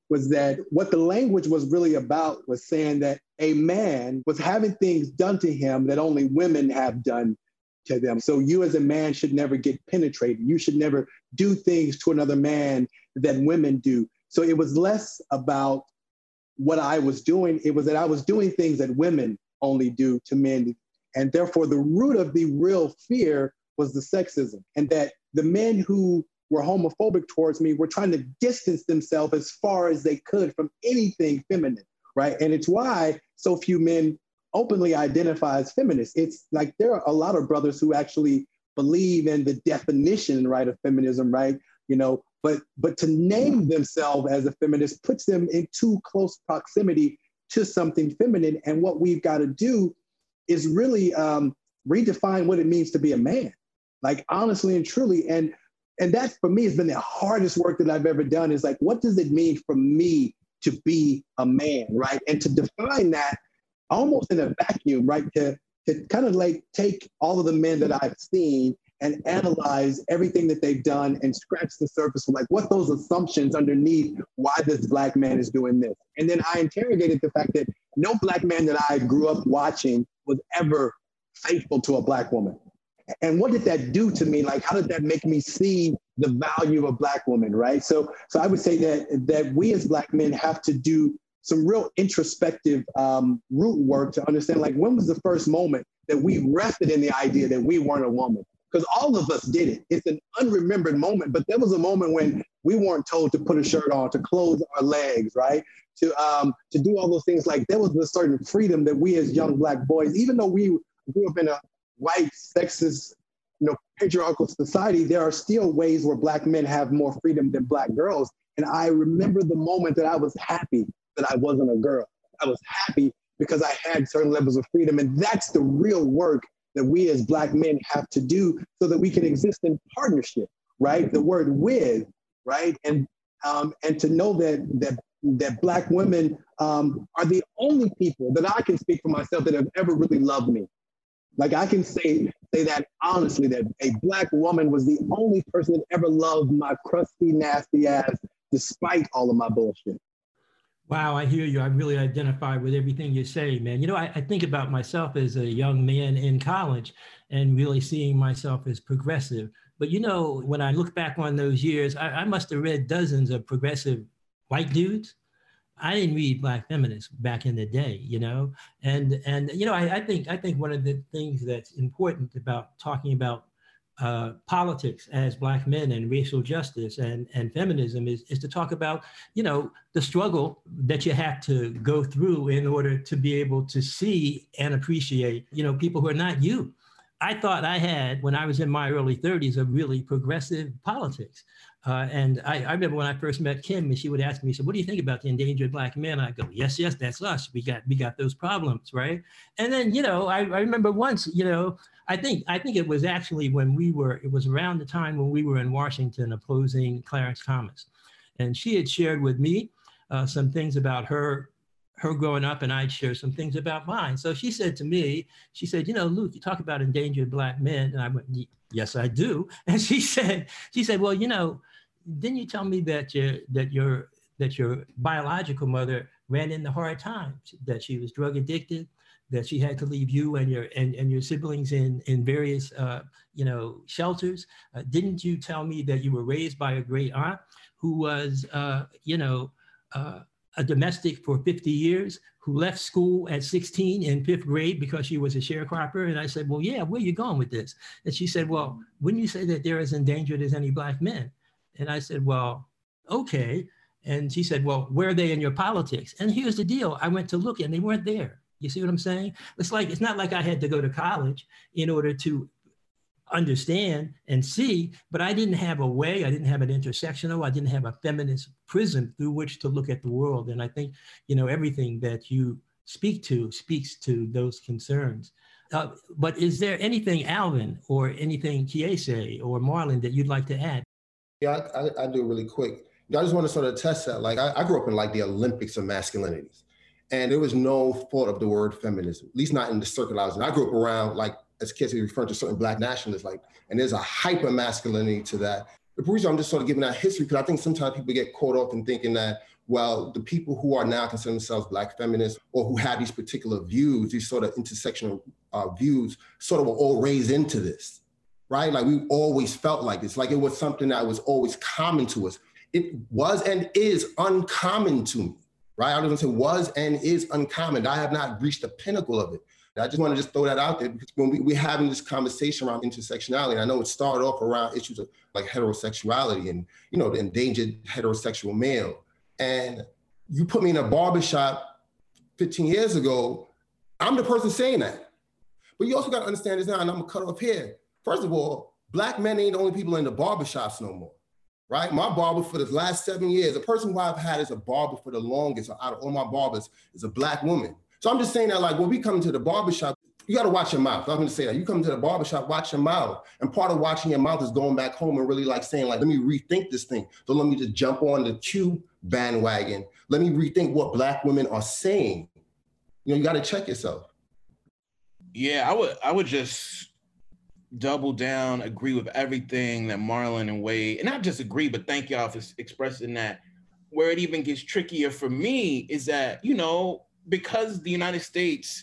was that what the language was really about was saying that a man was having things done to him that only women have done to them. So you as a man should never get penetrated. You should never do things to another man that women do. So it was less about what I was doing. It was that I was doing things that women only do to men. And therefore the root of the real fear was the sexism, and that the men who were homophobic towards me were trying to distance themselves as far as they could from anything feminine, right? And it's why so few men openly identify as feminists. It's like there are a lot of brothers who actually believe in the definition, right, of feminism, right? You know, but but to name themselves as a feminist puts them in too close proximity to something feminine. And what we've got to do is really um, redefine what it means to be a man, like honestly and truly. And and that for me has been the hardest work that I've ever done, is like, what does it mean for me to be a man, right? And to define that almost in a vacuum, right? To, to kind of like take all of the men that I've seen and analyze everything that they've done and scratch the surface of like what those assumptions underneath why this Black man is doing this. And then I interrogated the fact that no Black man that I grew up watching was ever faithful to a Black woman. And what did that do to me? Like, how did that make me see the value of Black women, right? So, so I would say that that we as Black men have to do some real introspective um, root work to understand, like, when was the first moment that we rested in the idea that we weren't a woman? Because all of us did it. It's an unremembered moment, but there was a moment when we weren't told to put a shirt on, to close our legs, right? To um, to do all those things. Like, there was a certain freedom that we as young Black boys, even though we grew up in a white, sexist, you know, patriarchal society, there are still ways where Black men have more freedom than Black girls. And I remember the moment that I was happy that I wasn't a girl. I was happy because I had certain levels of freedom. And that's the real work that we as Black men have to do so that we can exist in partnership, right? The word with, right? And um, and to know that that that Black women um, are the only people that I can speak for myself that have ever really loved me. Like, I can say say that honestly, that a Black woman was the only person that ever loved my crusty, nasty ass, despite all of my bullshit. Wow, I hear you. I really identify with everything you say, man. You know, I, I think about myself as a young man in college and really seeing myself as progressive. But, you know, when I look back on those years, I, I must have read dozens of progressive white dudes. I didn't read Black feminists back in the day, you know, and and you know, I, I think I think one of the things that's important about talking about uh, politics as Black men and racial justice and and feminism is is to talk about, you know, the struggle that you have to go through in order to be able to see and appreciate, you know, people who are not you. I thought I had, when I was in my early thirties, a really progressive politics. Uh, and I, I remember when I first met Kim, and she would ask me, so what do you think about the endangered Black men? I go, yes, yes, that's us. We got we got those problems, right? And then, you know, I, I remember once, you know, I think I think it was actually when we were, it was around the time when we were in Washington opposing Clarence Thomas. And she had shared with me uh, some things about her her growing up, and I'd share some things about mine. So she said to me, she said, you know, Luke, you talk about endangered Black men. And I went, yes, I do. And she said, she said, well, you know, didn't you tell me that your, that your, that your biological mother ran into hard times, that she was drug addicted, that she had to leave you and your, and, and your siblings in, in various, uh, you know, shelters? Uh, didn't you tell me that you were raised by a great aunt who was, uh, you know, uh, a domestic for fifty years, who left school at sixteen in fifth grade because she was a sharecropper? And I said, well, yeah, where are you going with this? And she said, well, wouldn't you say that they're as endangered as any Black men? And I said, well, okay. And she said, well, where are they in your politics? And here's the deal. I went to look and they weren't there. You see what I'm saying? It's like, it's not like I had to go to college in order to understand and see, but I didn't have a way, I didn't have an intersectional, I didn't have a feminist prism through which to look at the world. And I think, you know, everything that you speak to speaks to those concerns. Uh, but is there anything, Alvin, or anything Kiese or Marlon, that you'd like to add? Yeah, I, I, I do really quick. I just want to sort of test that. Like, I, I grew up in like the Olympics of masculinities, and there was no thought of the word feminism, at least not in the circle I was in. I grew up around, like, as kids, we refer to certain Black nationalists, like, and there's a hyper masculinity to that. The reason I'm just sort of giving that history, because I think sometimes people get caught up in thinking that, well, the people who are now considering themselves Black feminists or who have these particular views, these sort of intersectional uh, views, sort of were all raised into this, right? Like we always felt like this, like it was something that was always common to us. It was and is uncommon to me, right? I was gonna say was and is uncommon. I have not reached the pinnacle of it. I just want to just throw that out there because when we, we're having this conversation around intersectionality, and I know it started off around issues of like heterosexuality and, you know, the endangered heterosexual male. And you put me in a barbershop fifteen years ago, I'm the person saying that. But you also got to understand this now, and I'm gonna cut off here. First of all, Black men ain't the only people in the barbershops no more, right? My barber for the last seven years, the person who I've had as a barber for the longest out of all my barbers is a Black woman. So I'm just saying that, like, when we come to the barbershop, you got to watch your mouth. I'm going to say that. You come to the barbershop, watch your mouth. And part of watching your mouth is going back home and really like saying, like, let me rethink this thing. Don't let me just jump on the Q bandwagon. Let me rethink what Black women are saying. You know, you got to check yourself. Yeah, I would, I would just double down, agree with everything that Marlon and Wade, and not just agree, but thank y'all for expressing that. Where it even gets trickier for me is that, you know, because the United States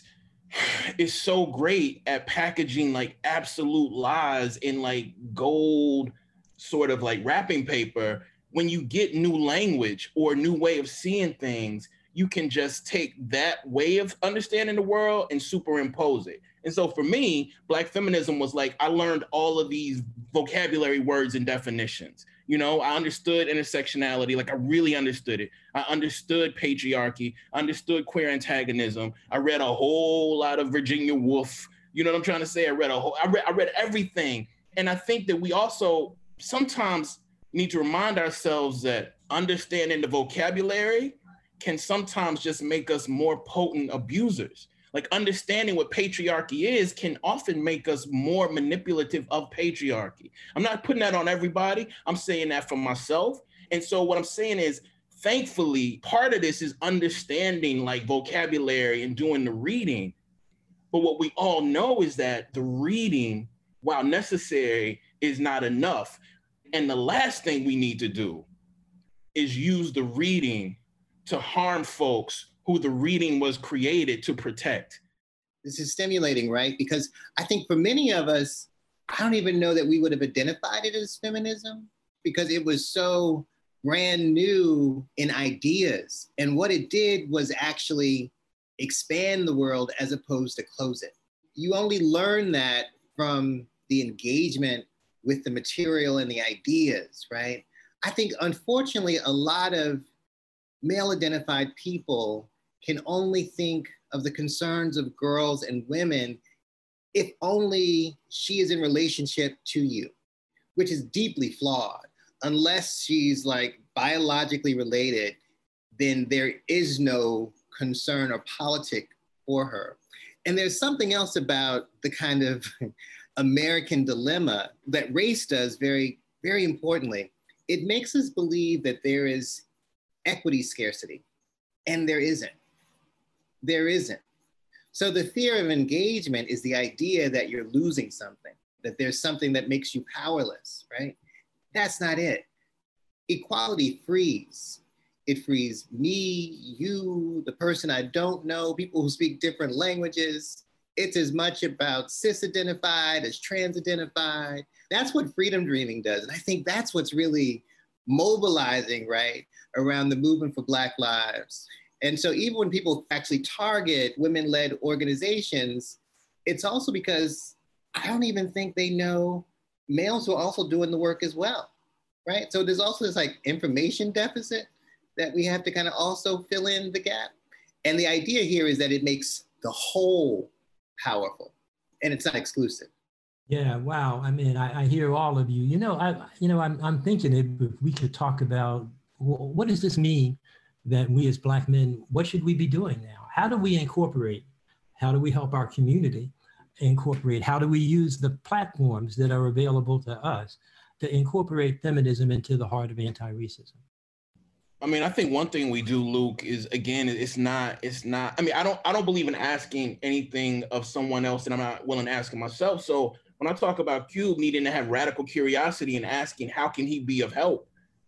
is so great at packaging like absolute lies in like gold sort of like wrapping paper, when you get new language or a new way of seeing things, you can just take that way of understanding the world and superimpose it. And so for me, Black feminism was like, I learned all of these vocabulary words and definitions. You know, I understood intersectionality, like I really understood it. I understood patriarchy, understood queer antagonism. I read a whole lot of Virginia Woolf. You know what I'm trying to say? I read a whole, I read, I read everything. And I think that we also sometimes need to remind ourselves that understanding the vocabulary can sometimes just make us more potent abusers. Like understanding what patriarchy is can often make us more manipulative of patriarchy. I'm not putting that on everybody. I'm saying that for myself. And so what I'm saying is, thankfully, part of this is understanding like vocabulary and doing the reading. But what we all know is that the reading, while necessary, is not enough. And the last thing we need to do is use the reading to harm folks who the reading was created to protect. This is stimulating, right? Because I think for many of us, I don't even know that we would have identified it as feminism because it was so brand new in ideas. And what it did was actually expand the world as opposed to close it. You only learn that from the engagement with the material and the ideas, right? I think, unfortunately, a lot of male-identified people can only think of the concerns of girls and women if only she is in relationship to you, which is deeply flawed. Unless she's like biologically related, then there is no concern or politic for her. And there's something else about the kind of American dilemma that race does very, very importantly. It makes us believe that there is equity scarcity, and there isn't. There isn't. So the fear of engagement is the idea that you're losing something, that there's something that makes you powerless, right? That's not it. Equality frees. It frees me, you, the person I don't know, people who speak different languages. It's as much about cis-identified as trans-identified. That's what freedom dreaming does. And I think that's what's really mobilizing, right, around the movement for Black lives. And so even when people actually target women-led organizations, it's also because I don't even think they know males who are also doing the work as well, right? So there's also this like information deficit that we have to kind of also fill in the gap. And the idea here is that it makes the whole powerful and it's not exclusive. Yeah, wow. I mean, I, I hear all of you. You know, I, you know, I'm, I'm thinking if we could talk about well, what does this mean that we as Black men, what should we be doing now? How do we incorporate? How do we help our community incorporate? How do we use the platforms that are available to us to incorporate feminism into the heart of anti-racism? I mean, I think one thing we do, Luke, is again, it's not, it's not, I mean, I don't, I don't believe in asking anything of someone else that I'm not willing to ask of myself. So when I talk about Cube needing to have radical curiosity and asking, how can he be of help?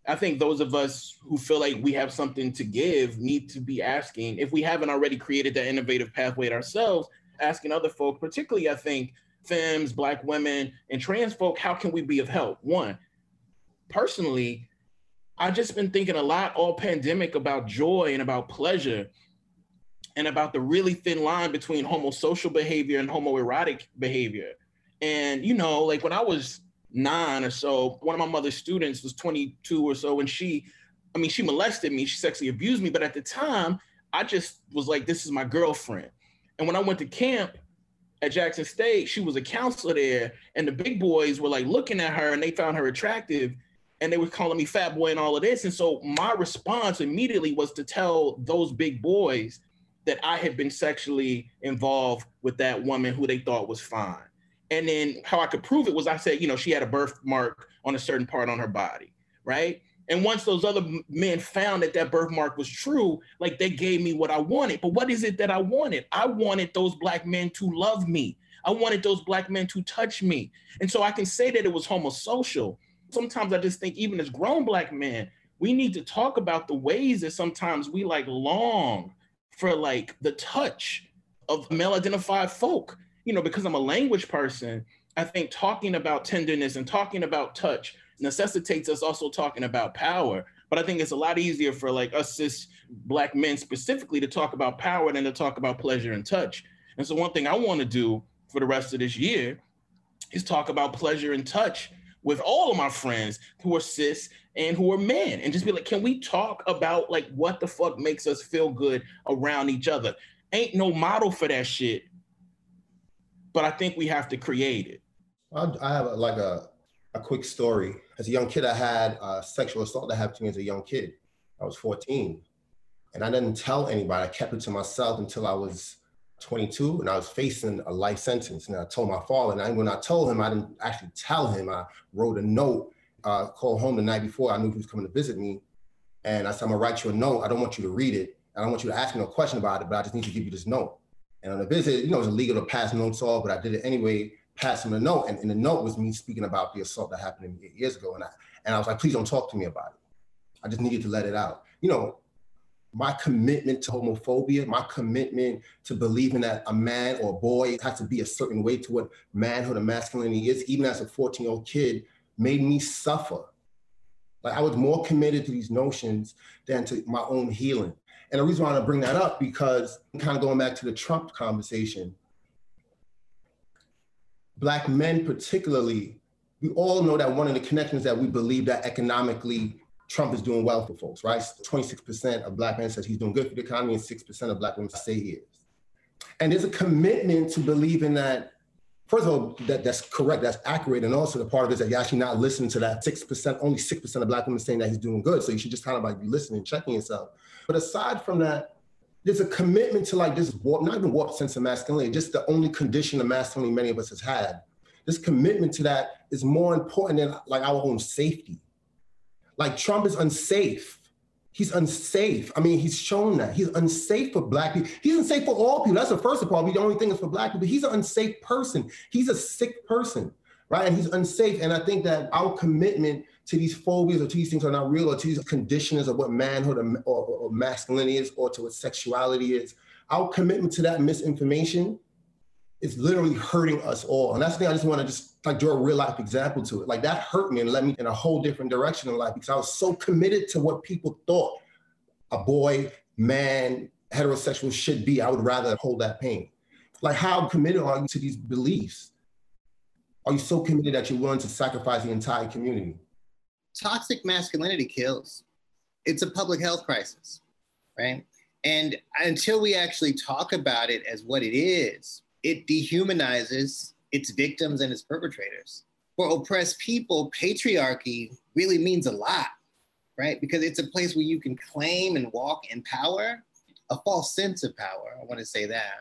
I think those of us who feel like we have something to give need to be asking, if we haven't already created that innovative pathway ourselves, asking other folk, particularly I think femmes, Black women, and trans folk, how can we be of help? One, personally, I've just been thinking a lot all pandemic about joy and about pleasure and about the really thin line between homosocial behavior and homoerotic behavior. And, you know, like when I was nine or so, one of my mother's students was twenty-two or so, and she, I mean, she molested me, she sexually abused me, but at the time, I just was like, this is my girlfriend. And when I went to camp at Jackson State, she was a counselor there, and the big boys were like looking at her and they found her attractive, and they were calling me fat boy and all of this. And so my response immediately was to tell those big boys that I had been sexually involved with that woman who they thought was fine. And then how I could prove it was I said, you know, she had a birthmark on a certain part on her body, right? And once those other men found that that birthmark was true, like they gave me what I wanted. But what is it that I wanted? I wanted those Black men to love me. I wanted those Black men to touch me. And so I can say that it was homosocial. Sometimes I just think even as grown Black men, we need to talk about the ways that sometimes we like long for like the touch of male identified folk. You know, because I'm a language person, I think talking about tenderness and talking about touch necessitates us also talking about power. But I think it's a lot easier for like us cis Black men specifically to talk about power than to talk about pleasure and touch. And so one thing I want to do for the rest of this year is talk about pleasure and touch with all of my friends who are cis and who are men, and just be like, can we talk about like what the fuck makes us feel good around each other? Ain't no model for that shit, but I think we have to create it. I have a, like a, a quick story. As a young kid, I had a sexual assault that happened to me as a young kid. I was fourteen, and I didn't tell anybody. I kept it to myself until I was twenty-two, and I was facing a life sentence. And I told my father, and when I told him, I didn't actually tell him. I wrote a note, uh, called home the night before. I knew he was coming to visit me. And I said, I'm gonna write you a note. I don't want you to read it. I don't want you to ask me no question about it, but I just need to give you this note. And on the visit, you know, it was illegal to pass notes off, but I did it anyway, passed him a note. And, and the note was me speaking about the assault that happened to me eight years ago. And I, and I was like, please don't talk to me about it. I just needed to let it out. You know, my commitment to homophobia, my commitment to believing that a man or a boy has to be a certain way to what manhood and masculinity is, even as a fourteen-year-old kid, made me suffer. Like I was more committed to these notions than to my own healing. And the reason why I want to bring that up, because kind of going back to the Trump conversation, Black men particularly, we all know that one of the connections that we believe that economically Trump is doing well for folks, right? twenty-six percent of Black men says he's doing good for the economy, and six percent of Black women say he is. And there's a commitment to believing that, first of all, that that's correct, that's accurate. And also the part of it is that you're actually not listening to that six percent, only six percent of Black women saying that he's doing good. So you should just kind of like be listening, checking yourself. But aside from that, there's a commitment to like this warp, not even warped sense of masculinity, just the only condition of masculinity many of us has had. This commitment to that is more important than like our own safety. Like Trump is unsafe. He's unsafe. I mean, he's shown that. He's unsafe for Black people. He's unsafe for all people. That's the first of all. The only thing is for Black people. He's an unsafe person. He's a sick person, right? And he's unsafe. And I think that our commitment to these phobias or to these things are not real, or to these conditions of what manhood or, or, or masculinity is, or to what sexuality is. Our commitment to that misinformation is literally hurting us all. And that's the thing I just want to just like draw a real life example to it. Like that hurt me and led me in a whole different direction in life because I was so committed to what people thought a boy, man, heterosexual should be. I would rather hold that pain. Like how committed are you to these beliefs? Are you so committed that you're willing to sacrifice the entire community? Toxic masculinity kills. It's a public health crisis, right? And until we actually talk about it as what it is, it dehumanizes its victims and its perpetrators. For oppressed people, patriarchy really means a lot, right? Because it's a place where you can claim and walk in power, a false sense of power, I want to say that.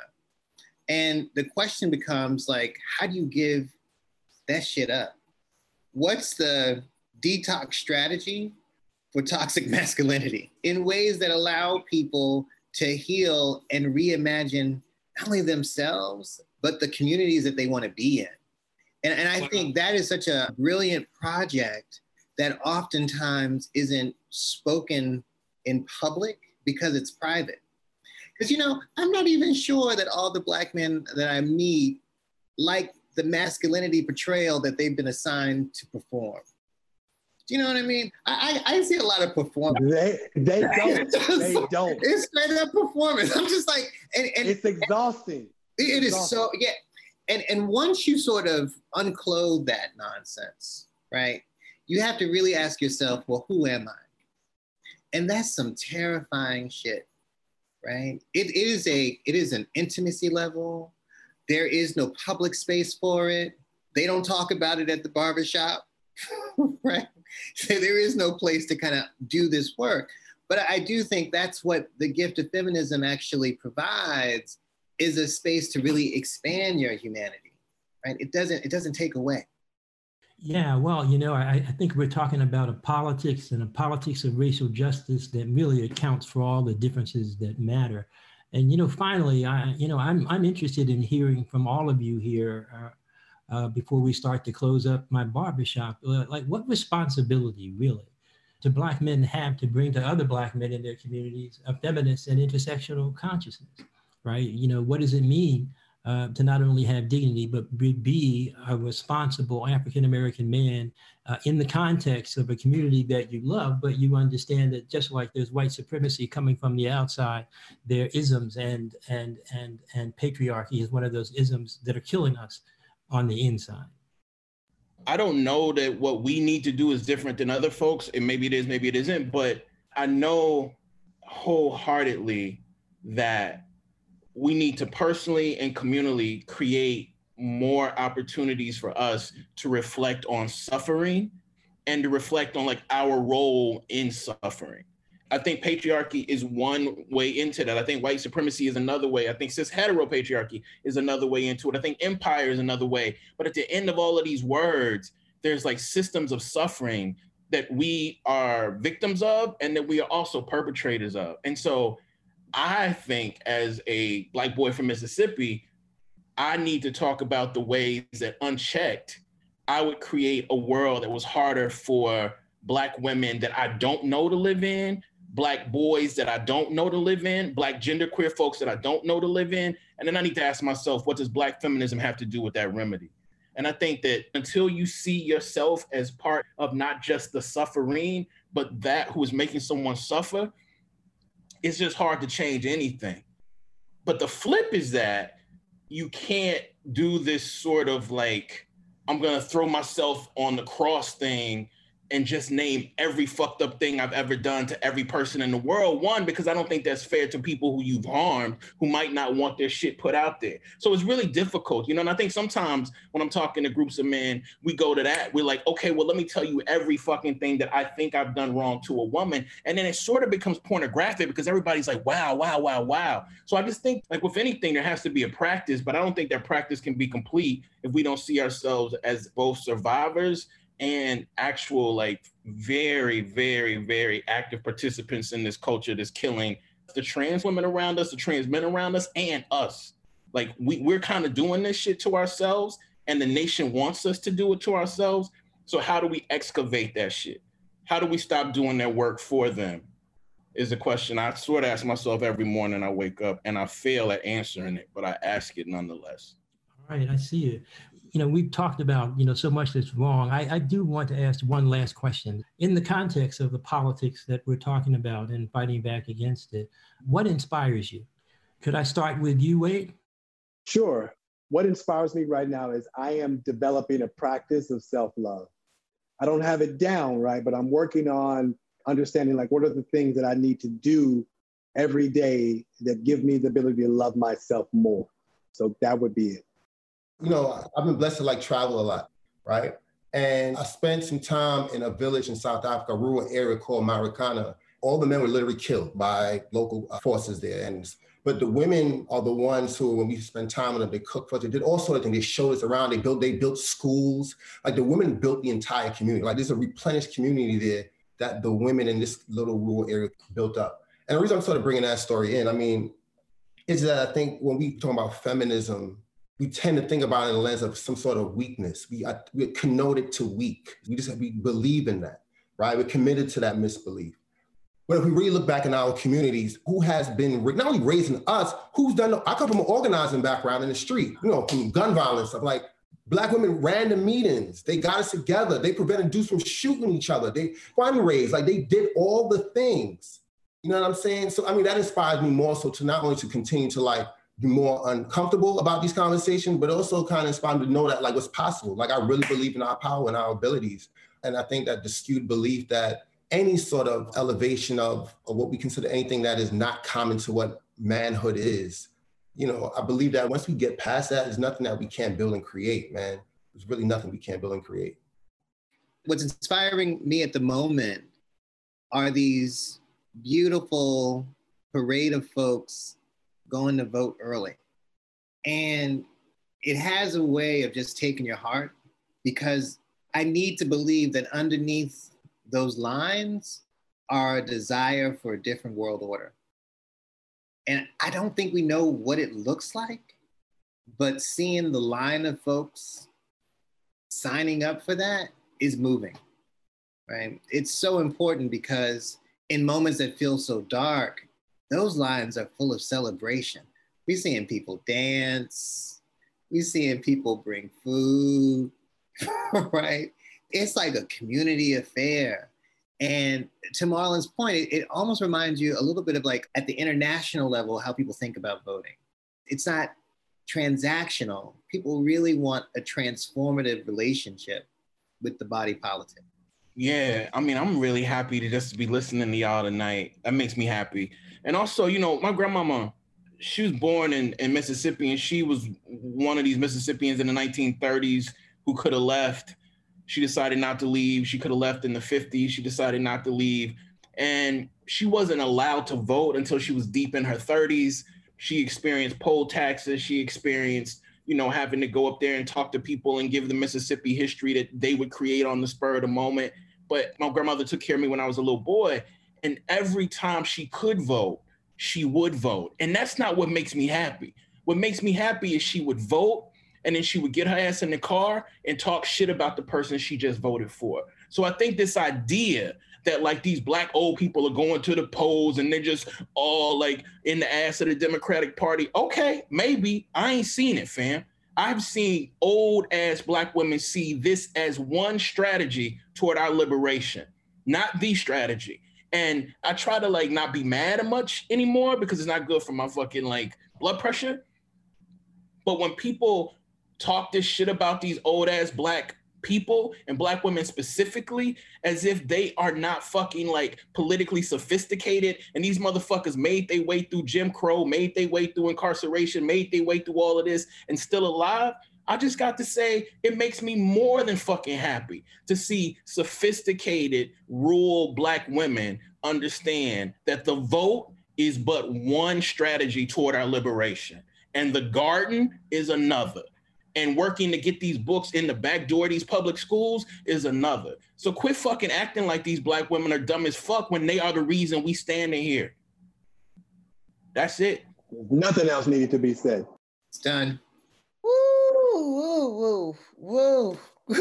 And the question becomes like, how do you give that shit up? What's the detox strategy for toxic masculinity in ways that allow people to heal and reimagine not only themselves, but the communities that they want to be in? And, and I think that is such a brilliant project that oftentimes isn't spoken in public because it's private. Because, you know, I'm not even sure that all the Black men that I meet like the masculinity portrayal that they've been assigned to perform. Do you know what I mean? I, I, I see a lot of performance. They, they don't. They don't. It's straight up performance. I'm just like, and, and it's exhausting. It, it it's is exhausting. so, yeah. And, and once you sort of unclothe that nonsense, right, you have to really ask yourself, well, who am I? And that's some terrifying shit, right? It is a, it is an intimacy level. There is no public space for it. They don't talk about it at the barbershop, right? So there is no place to kind of do this work. But I do think that's what the gift of feminism actually provides, is a space to really expand your humanity, right? It doesn't, it doesn't take away. Yeah, well, you know, I, I think we're talking about a politics and a politics of racial justice that really accounts for all the differences that matter. And, you know, finally, I, you know, I'm, I'm interested in hearing from all of you here uh, uh, before we start to close up my barbershop. Uh, like, what responsibility really do Black men have to bring to other Black men in their communities a feminist and intersectional consciousness, right? You know, what does it mean uh, to not only have dignity, but be, be a responsible African-American man uh, in the context of a community that you love, but you understand that just like there's white supremacy coming from the outside, there are isms, and, and, and, and patriarchy is one of those isms that are killing us on the inside. I don't know that what we need to do is different than other folks, and maybe it is, maybe it isn't, but I know wholeheartedly that we need to personally and communally create more opportunities for us to reflect on suffering and to reflect on like our role in suffering. I think patriarchy is one way into that. I think white supremacy is another way. I think cis heteropatriarchy is another way into it. I think empire is another way. But at the end of all of these words, there's like systems of suffering that we are victims of and that we are also perpetrators of. And so I think as a Black boy from Mississippi, I need to talk about the ways that unchecked, I would create a world that was harder for Black women that I don't know to live in, Black boys that I don't know to live in, Black genderqueer folks that I don't know to live in. And then I need to ask myself, what does Black feminism have to do with that remedy? And I think that until you see yourself as part of not just the suffering, but that who is making someone suffer, it's just hard to change anything. But the flip is that you can't do this sort of like, I'm gonna throw myself on the cross thing and just name every fucked up thing I've ever done to every person in the world. One, because I don't think that's fair to people who you've harmed, who might not want their shit put out there. So it's really difficult, you know? And I think sometimes when I'm talking to groups of men, we go to that, we're like, okay, well, let me tell you every fucking thing that I think I've done wrong to a woman. And then it sort of becomes pornographic because everybody's like, wow, wow, wow, wow. So I just think like with anything, there has to be a practice, but I don't think that practice can be complete if we don't see ourselves as both survivors and actual like very, very, very active participants in this culture that's killing the trans women around us, the trans men around us, and us. Like we, we're kind of doing this shit to ourselves and the nation wants us to do it to ourselves. So how do we excavate that shit? How do we stop doing that work for them is a question I sort of ask myself every morning I wake up, and I fail at answering it, but I ask it nonetheless. All right, I see it. You know, we've talked about, you know, so much that's wrong. I, I do want to ask one last question. In the context of the politics that we're talking about and fighting back against it, what inspires you? Could I start with you, Wade? Sure. What inspires me right now is I am developing a practice of self-love. I don't have it down, right? But I'm working on understanding like what are the things that I need to do every day that give me the ability to love myself more. So that would be it. You know, I've been blessed to like travel a lot, right? And I spent some time in a village in South Africa, a rural area called Marikana. All the men were literally killed by local forces there. And but the women are the ones who, when we spend time with them, they cook for us, they did all sorts of things. They showed us around, they built, they built schools. Like the women built the entire community. Like there's a replenished community there that the women in this little rural area built up. And the reason I'm sort of bringing that story in, I mean, is that I think when we talk about feminism, we tend to think about it in the lens of some sort of weakness. We, we connote it to weak. We just we believe in that. right? We're committed to that misbelief. But if we really look back in our communities, who has been not only raising us, who's done, I come from an organizing background in the street, you know, from gun violence, stuff like Black women ran the meetings. They got us together. They prevented dudes from shooting each other. They fundraised, like they did all the things. You know what I'm saying? So, I mean, that inspires me more so to not only to continue to like be more uncomfortable about these conversations, but also kind of inspire me to know that like what's possible. Like I really believe in our power and our abilities. And I think that the skewed belief that any sort of elevation of, of what we consider anything that is not common to what manhood is, you know, I believe that once we get past that, there's nothing that we can't build and create, man. There's really nothing we can't build and create. What's inspiring me at the moment are these beautiful parade of folks going to vote early. And it has a way of just taking your heart, because I need to believe that underneath those lines are a desire for a different world order. And I don't think we know what it looks like, but seeing the line of folks signing up for that is moving, right? It's so important because in moments that feel so dark, those lines are full of celebration. We're seeing people dance. We're seeing people bring food, right? It's like a community affair. And to Marlon's point, it, it almost reminds you a little bit of like at the international level, how people think about voting. It's not transactional. People really want a transformative relationship with the body politic. Yeah, I mean, I'm really happy to just be listening to y'all tonight. That makes me happy. And also, you know, my grandmama, she was born in, in Mississippi, and she was one of these Mississippians in the nineteen thirties who could have left. She decided not to leave. She could have left in the fifties. She decided not to leave. And she wasn't allowed to vote until she was deep in her thirties. She experienced poll taxes. She experienced, you know, having to go up there and talk to people and give the Mississippi history that they would create on the spur of the moment. But my grandmother took care of me when I was a little boy. And every time she could vote, she would vote. And that's not what makes me happy. What makes me happy is she would vote, and then she would get her ass in the car and talk shit about the person she just voted for. So I think this idea that like these Black old people are going to the polls and they're just all like in the ass of the Democratic Party. Okay, maybe. I ain't seen it, fam. I've seen old ass Black women see this as one strategy toward our liberation, not the strategy. And I try to like not be mad at much anymore because it's not good for my fucking like blood pressure. But when people talk this shit about these old ass Black people and Black women specifically, as if they are not fucking like politically sophisticated, and these motherfuckers made their way through Jim Crow, made their way through incarceration, made their way through all of this and still alive, I just got to say, it makes me more than fucking happy to see sophisticated rural Black women understand that the vote is but one strategy toward our liberation, and the garden is another. And working to get these books in the back door of these public schools is another. So quit fucking acting like these Black women are dumb as fuck when they are the reason we standing here. That's it. Nothing else needed to be said. It's done. Woo, woo, woo,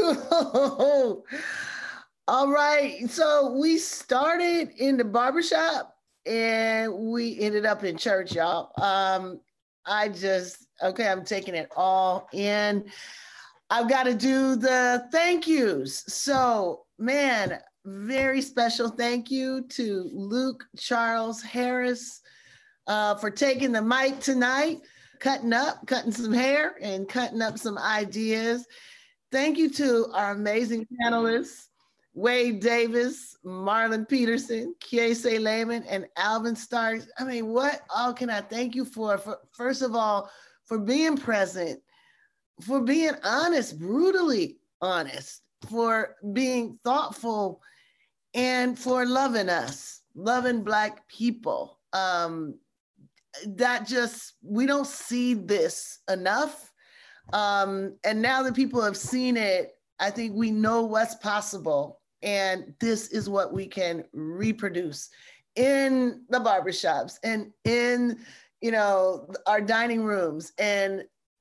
woo. All right. So we started in the barbershop and we ended up in church, y'all. Um, I just, okay, I'm taking it all in. I've got to do the thank yous. So, man, very special thank you to Luke Charles Harris uh, for taking the mic tonight, cutting up, cutting some hair, and cutting up some ideas. Thank you to our amazing panelists, Wade Davis, Marlon Peterson, Kiese Lehman, and Alvin Starks. I mean, what all can I thank you for? for? First of all, for being present, for being honest, brutally honest, for being thoughtful, and for loving us, loving Black people. Um, that just, we don't see this enough. Um, and now that people have seen it, I think we know what's possible. And this is what we can reproduce in the barbershops and in, you know, our dining rooms and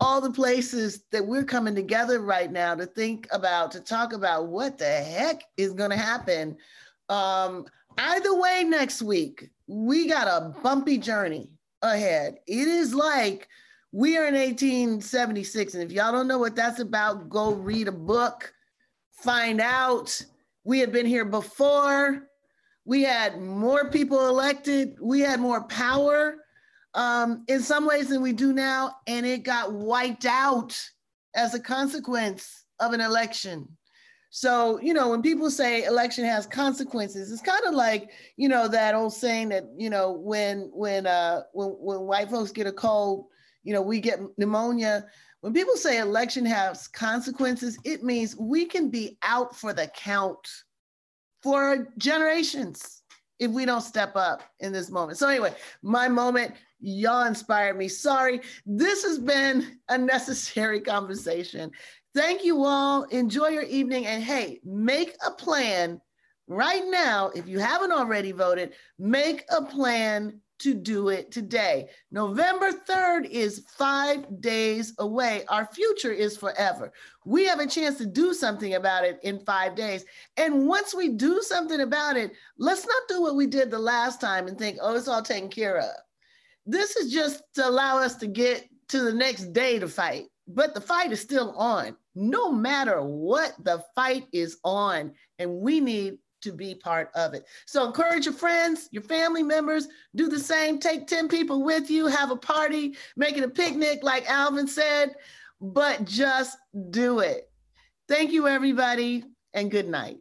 all the places that we're coming together right now to think about, to talk about what the heck is going to happen. Um, either way, next week, we got a bumpy journey ahead. It is like we are in eighteen seventy-six. And if y'all don't know what that's about, go read a book, find out. We have been here before. We had more people elected. We had more power um, in some ways than we do now. And it got wiped out as a consequence of an election. So, you know, when people say election has consequences, it's kind of like, you know, that old saying that, you know, when when uh, when when white folks get a cold, you know, we get pneumonia. When people say election has consequences, it means we can be out for the count for generations if we don't step up in this moment. So anyway, my moment, y'all inspired me. Sorry, this has been a necessary conversation. Thank you all. Enjoy your evening. And hey, make a plan right now. If you haven't already voted, make a plan to do it today. November third is five days away. Our future is forever. We have a chance to do something about it in five days. And once we do something about it, let's not do what we did the last time and think, oh, it's all taken care of. This is just to allow us to get to the next day to fight. But the fight is still on. No matter what, the fight is on, and we need to be part of it. So encourage your friends, your family members, do the same. Take ten people with you, have a party, make it a picnic like Alvin said, but just do it. Thank you, everybody, and good night.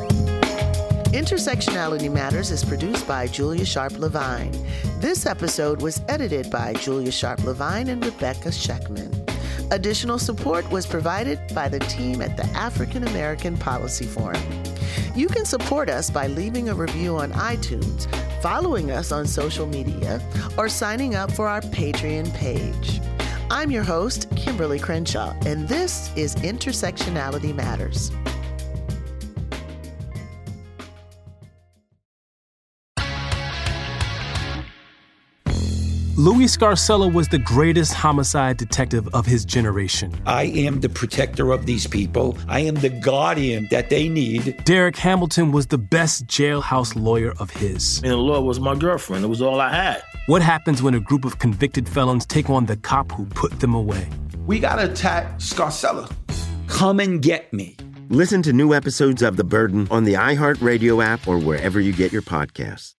Intersectionality Matters is produced by Julia Sharp Levine. This episode was edited by Julia Sharp Levine and Rebecca Scheckman. Additional support was provided by the team at the African American Policy Forum. You can support us by leaving a review on iTunes, following us on social media, or signing up for our Patreon page. I'm your host, Kimberly Crenshaw, and this is Intersectionality Matters. Louis Scarcella was the greatest homicide detective of his generation. I am the protector of these people. I am the guardian that they need. Derek Hamilton was the best jailhouse lawyer of his. And the law was my girlfriend. It was all I had. What happens when a group of convicted felons take on the cop who put them away? We gotta attack Scarcella. Come and get me. Listen to new episodes of The Burden on the iHeartRadio app or wherever you get your podcasts.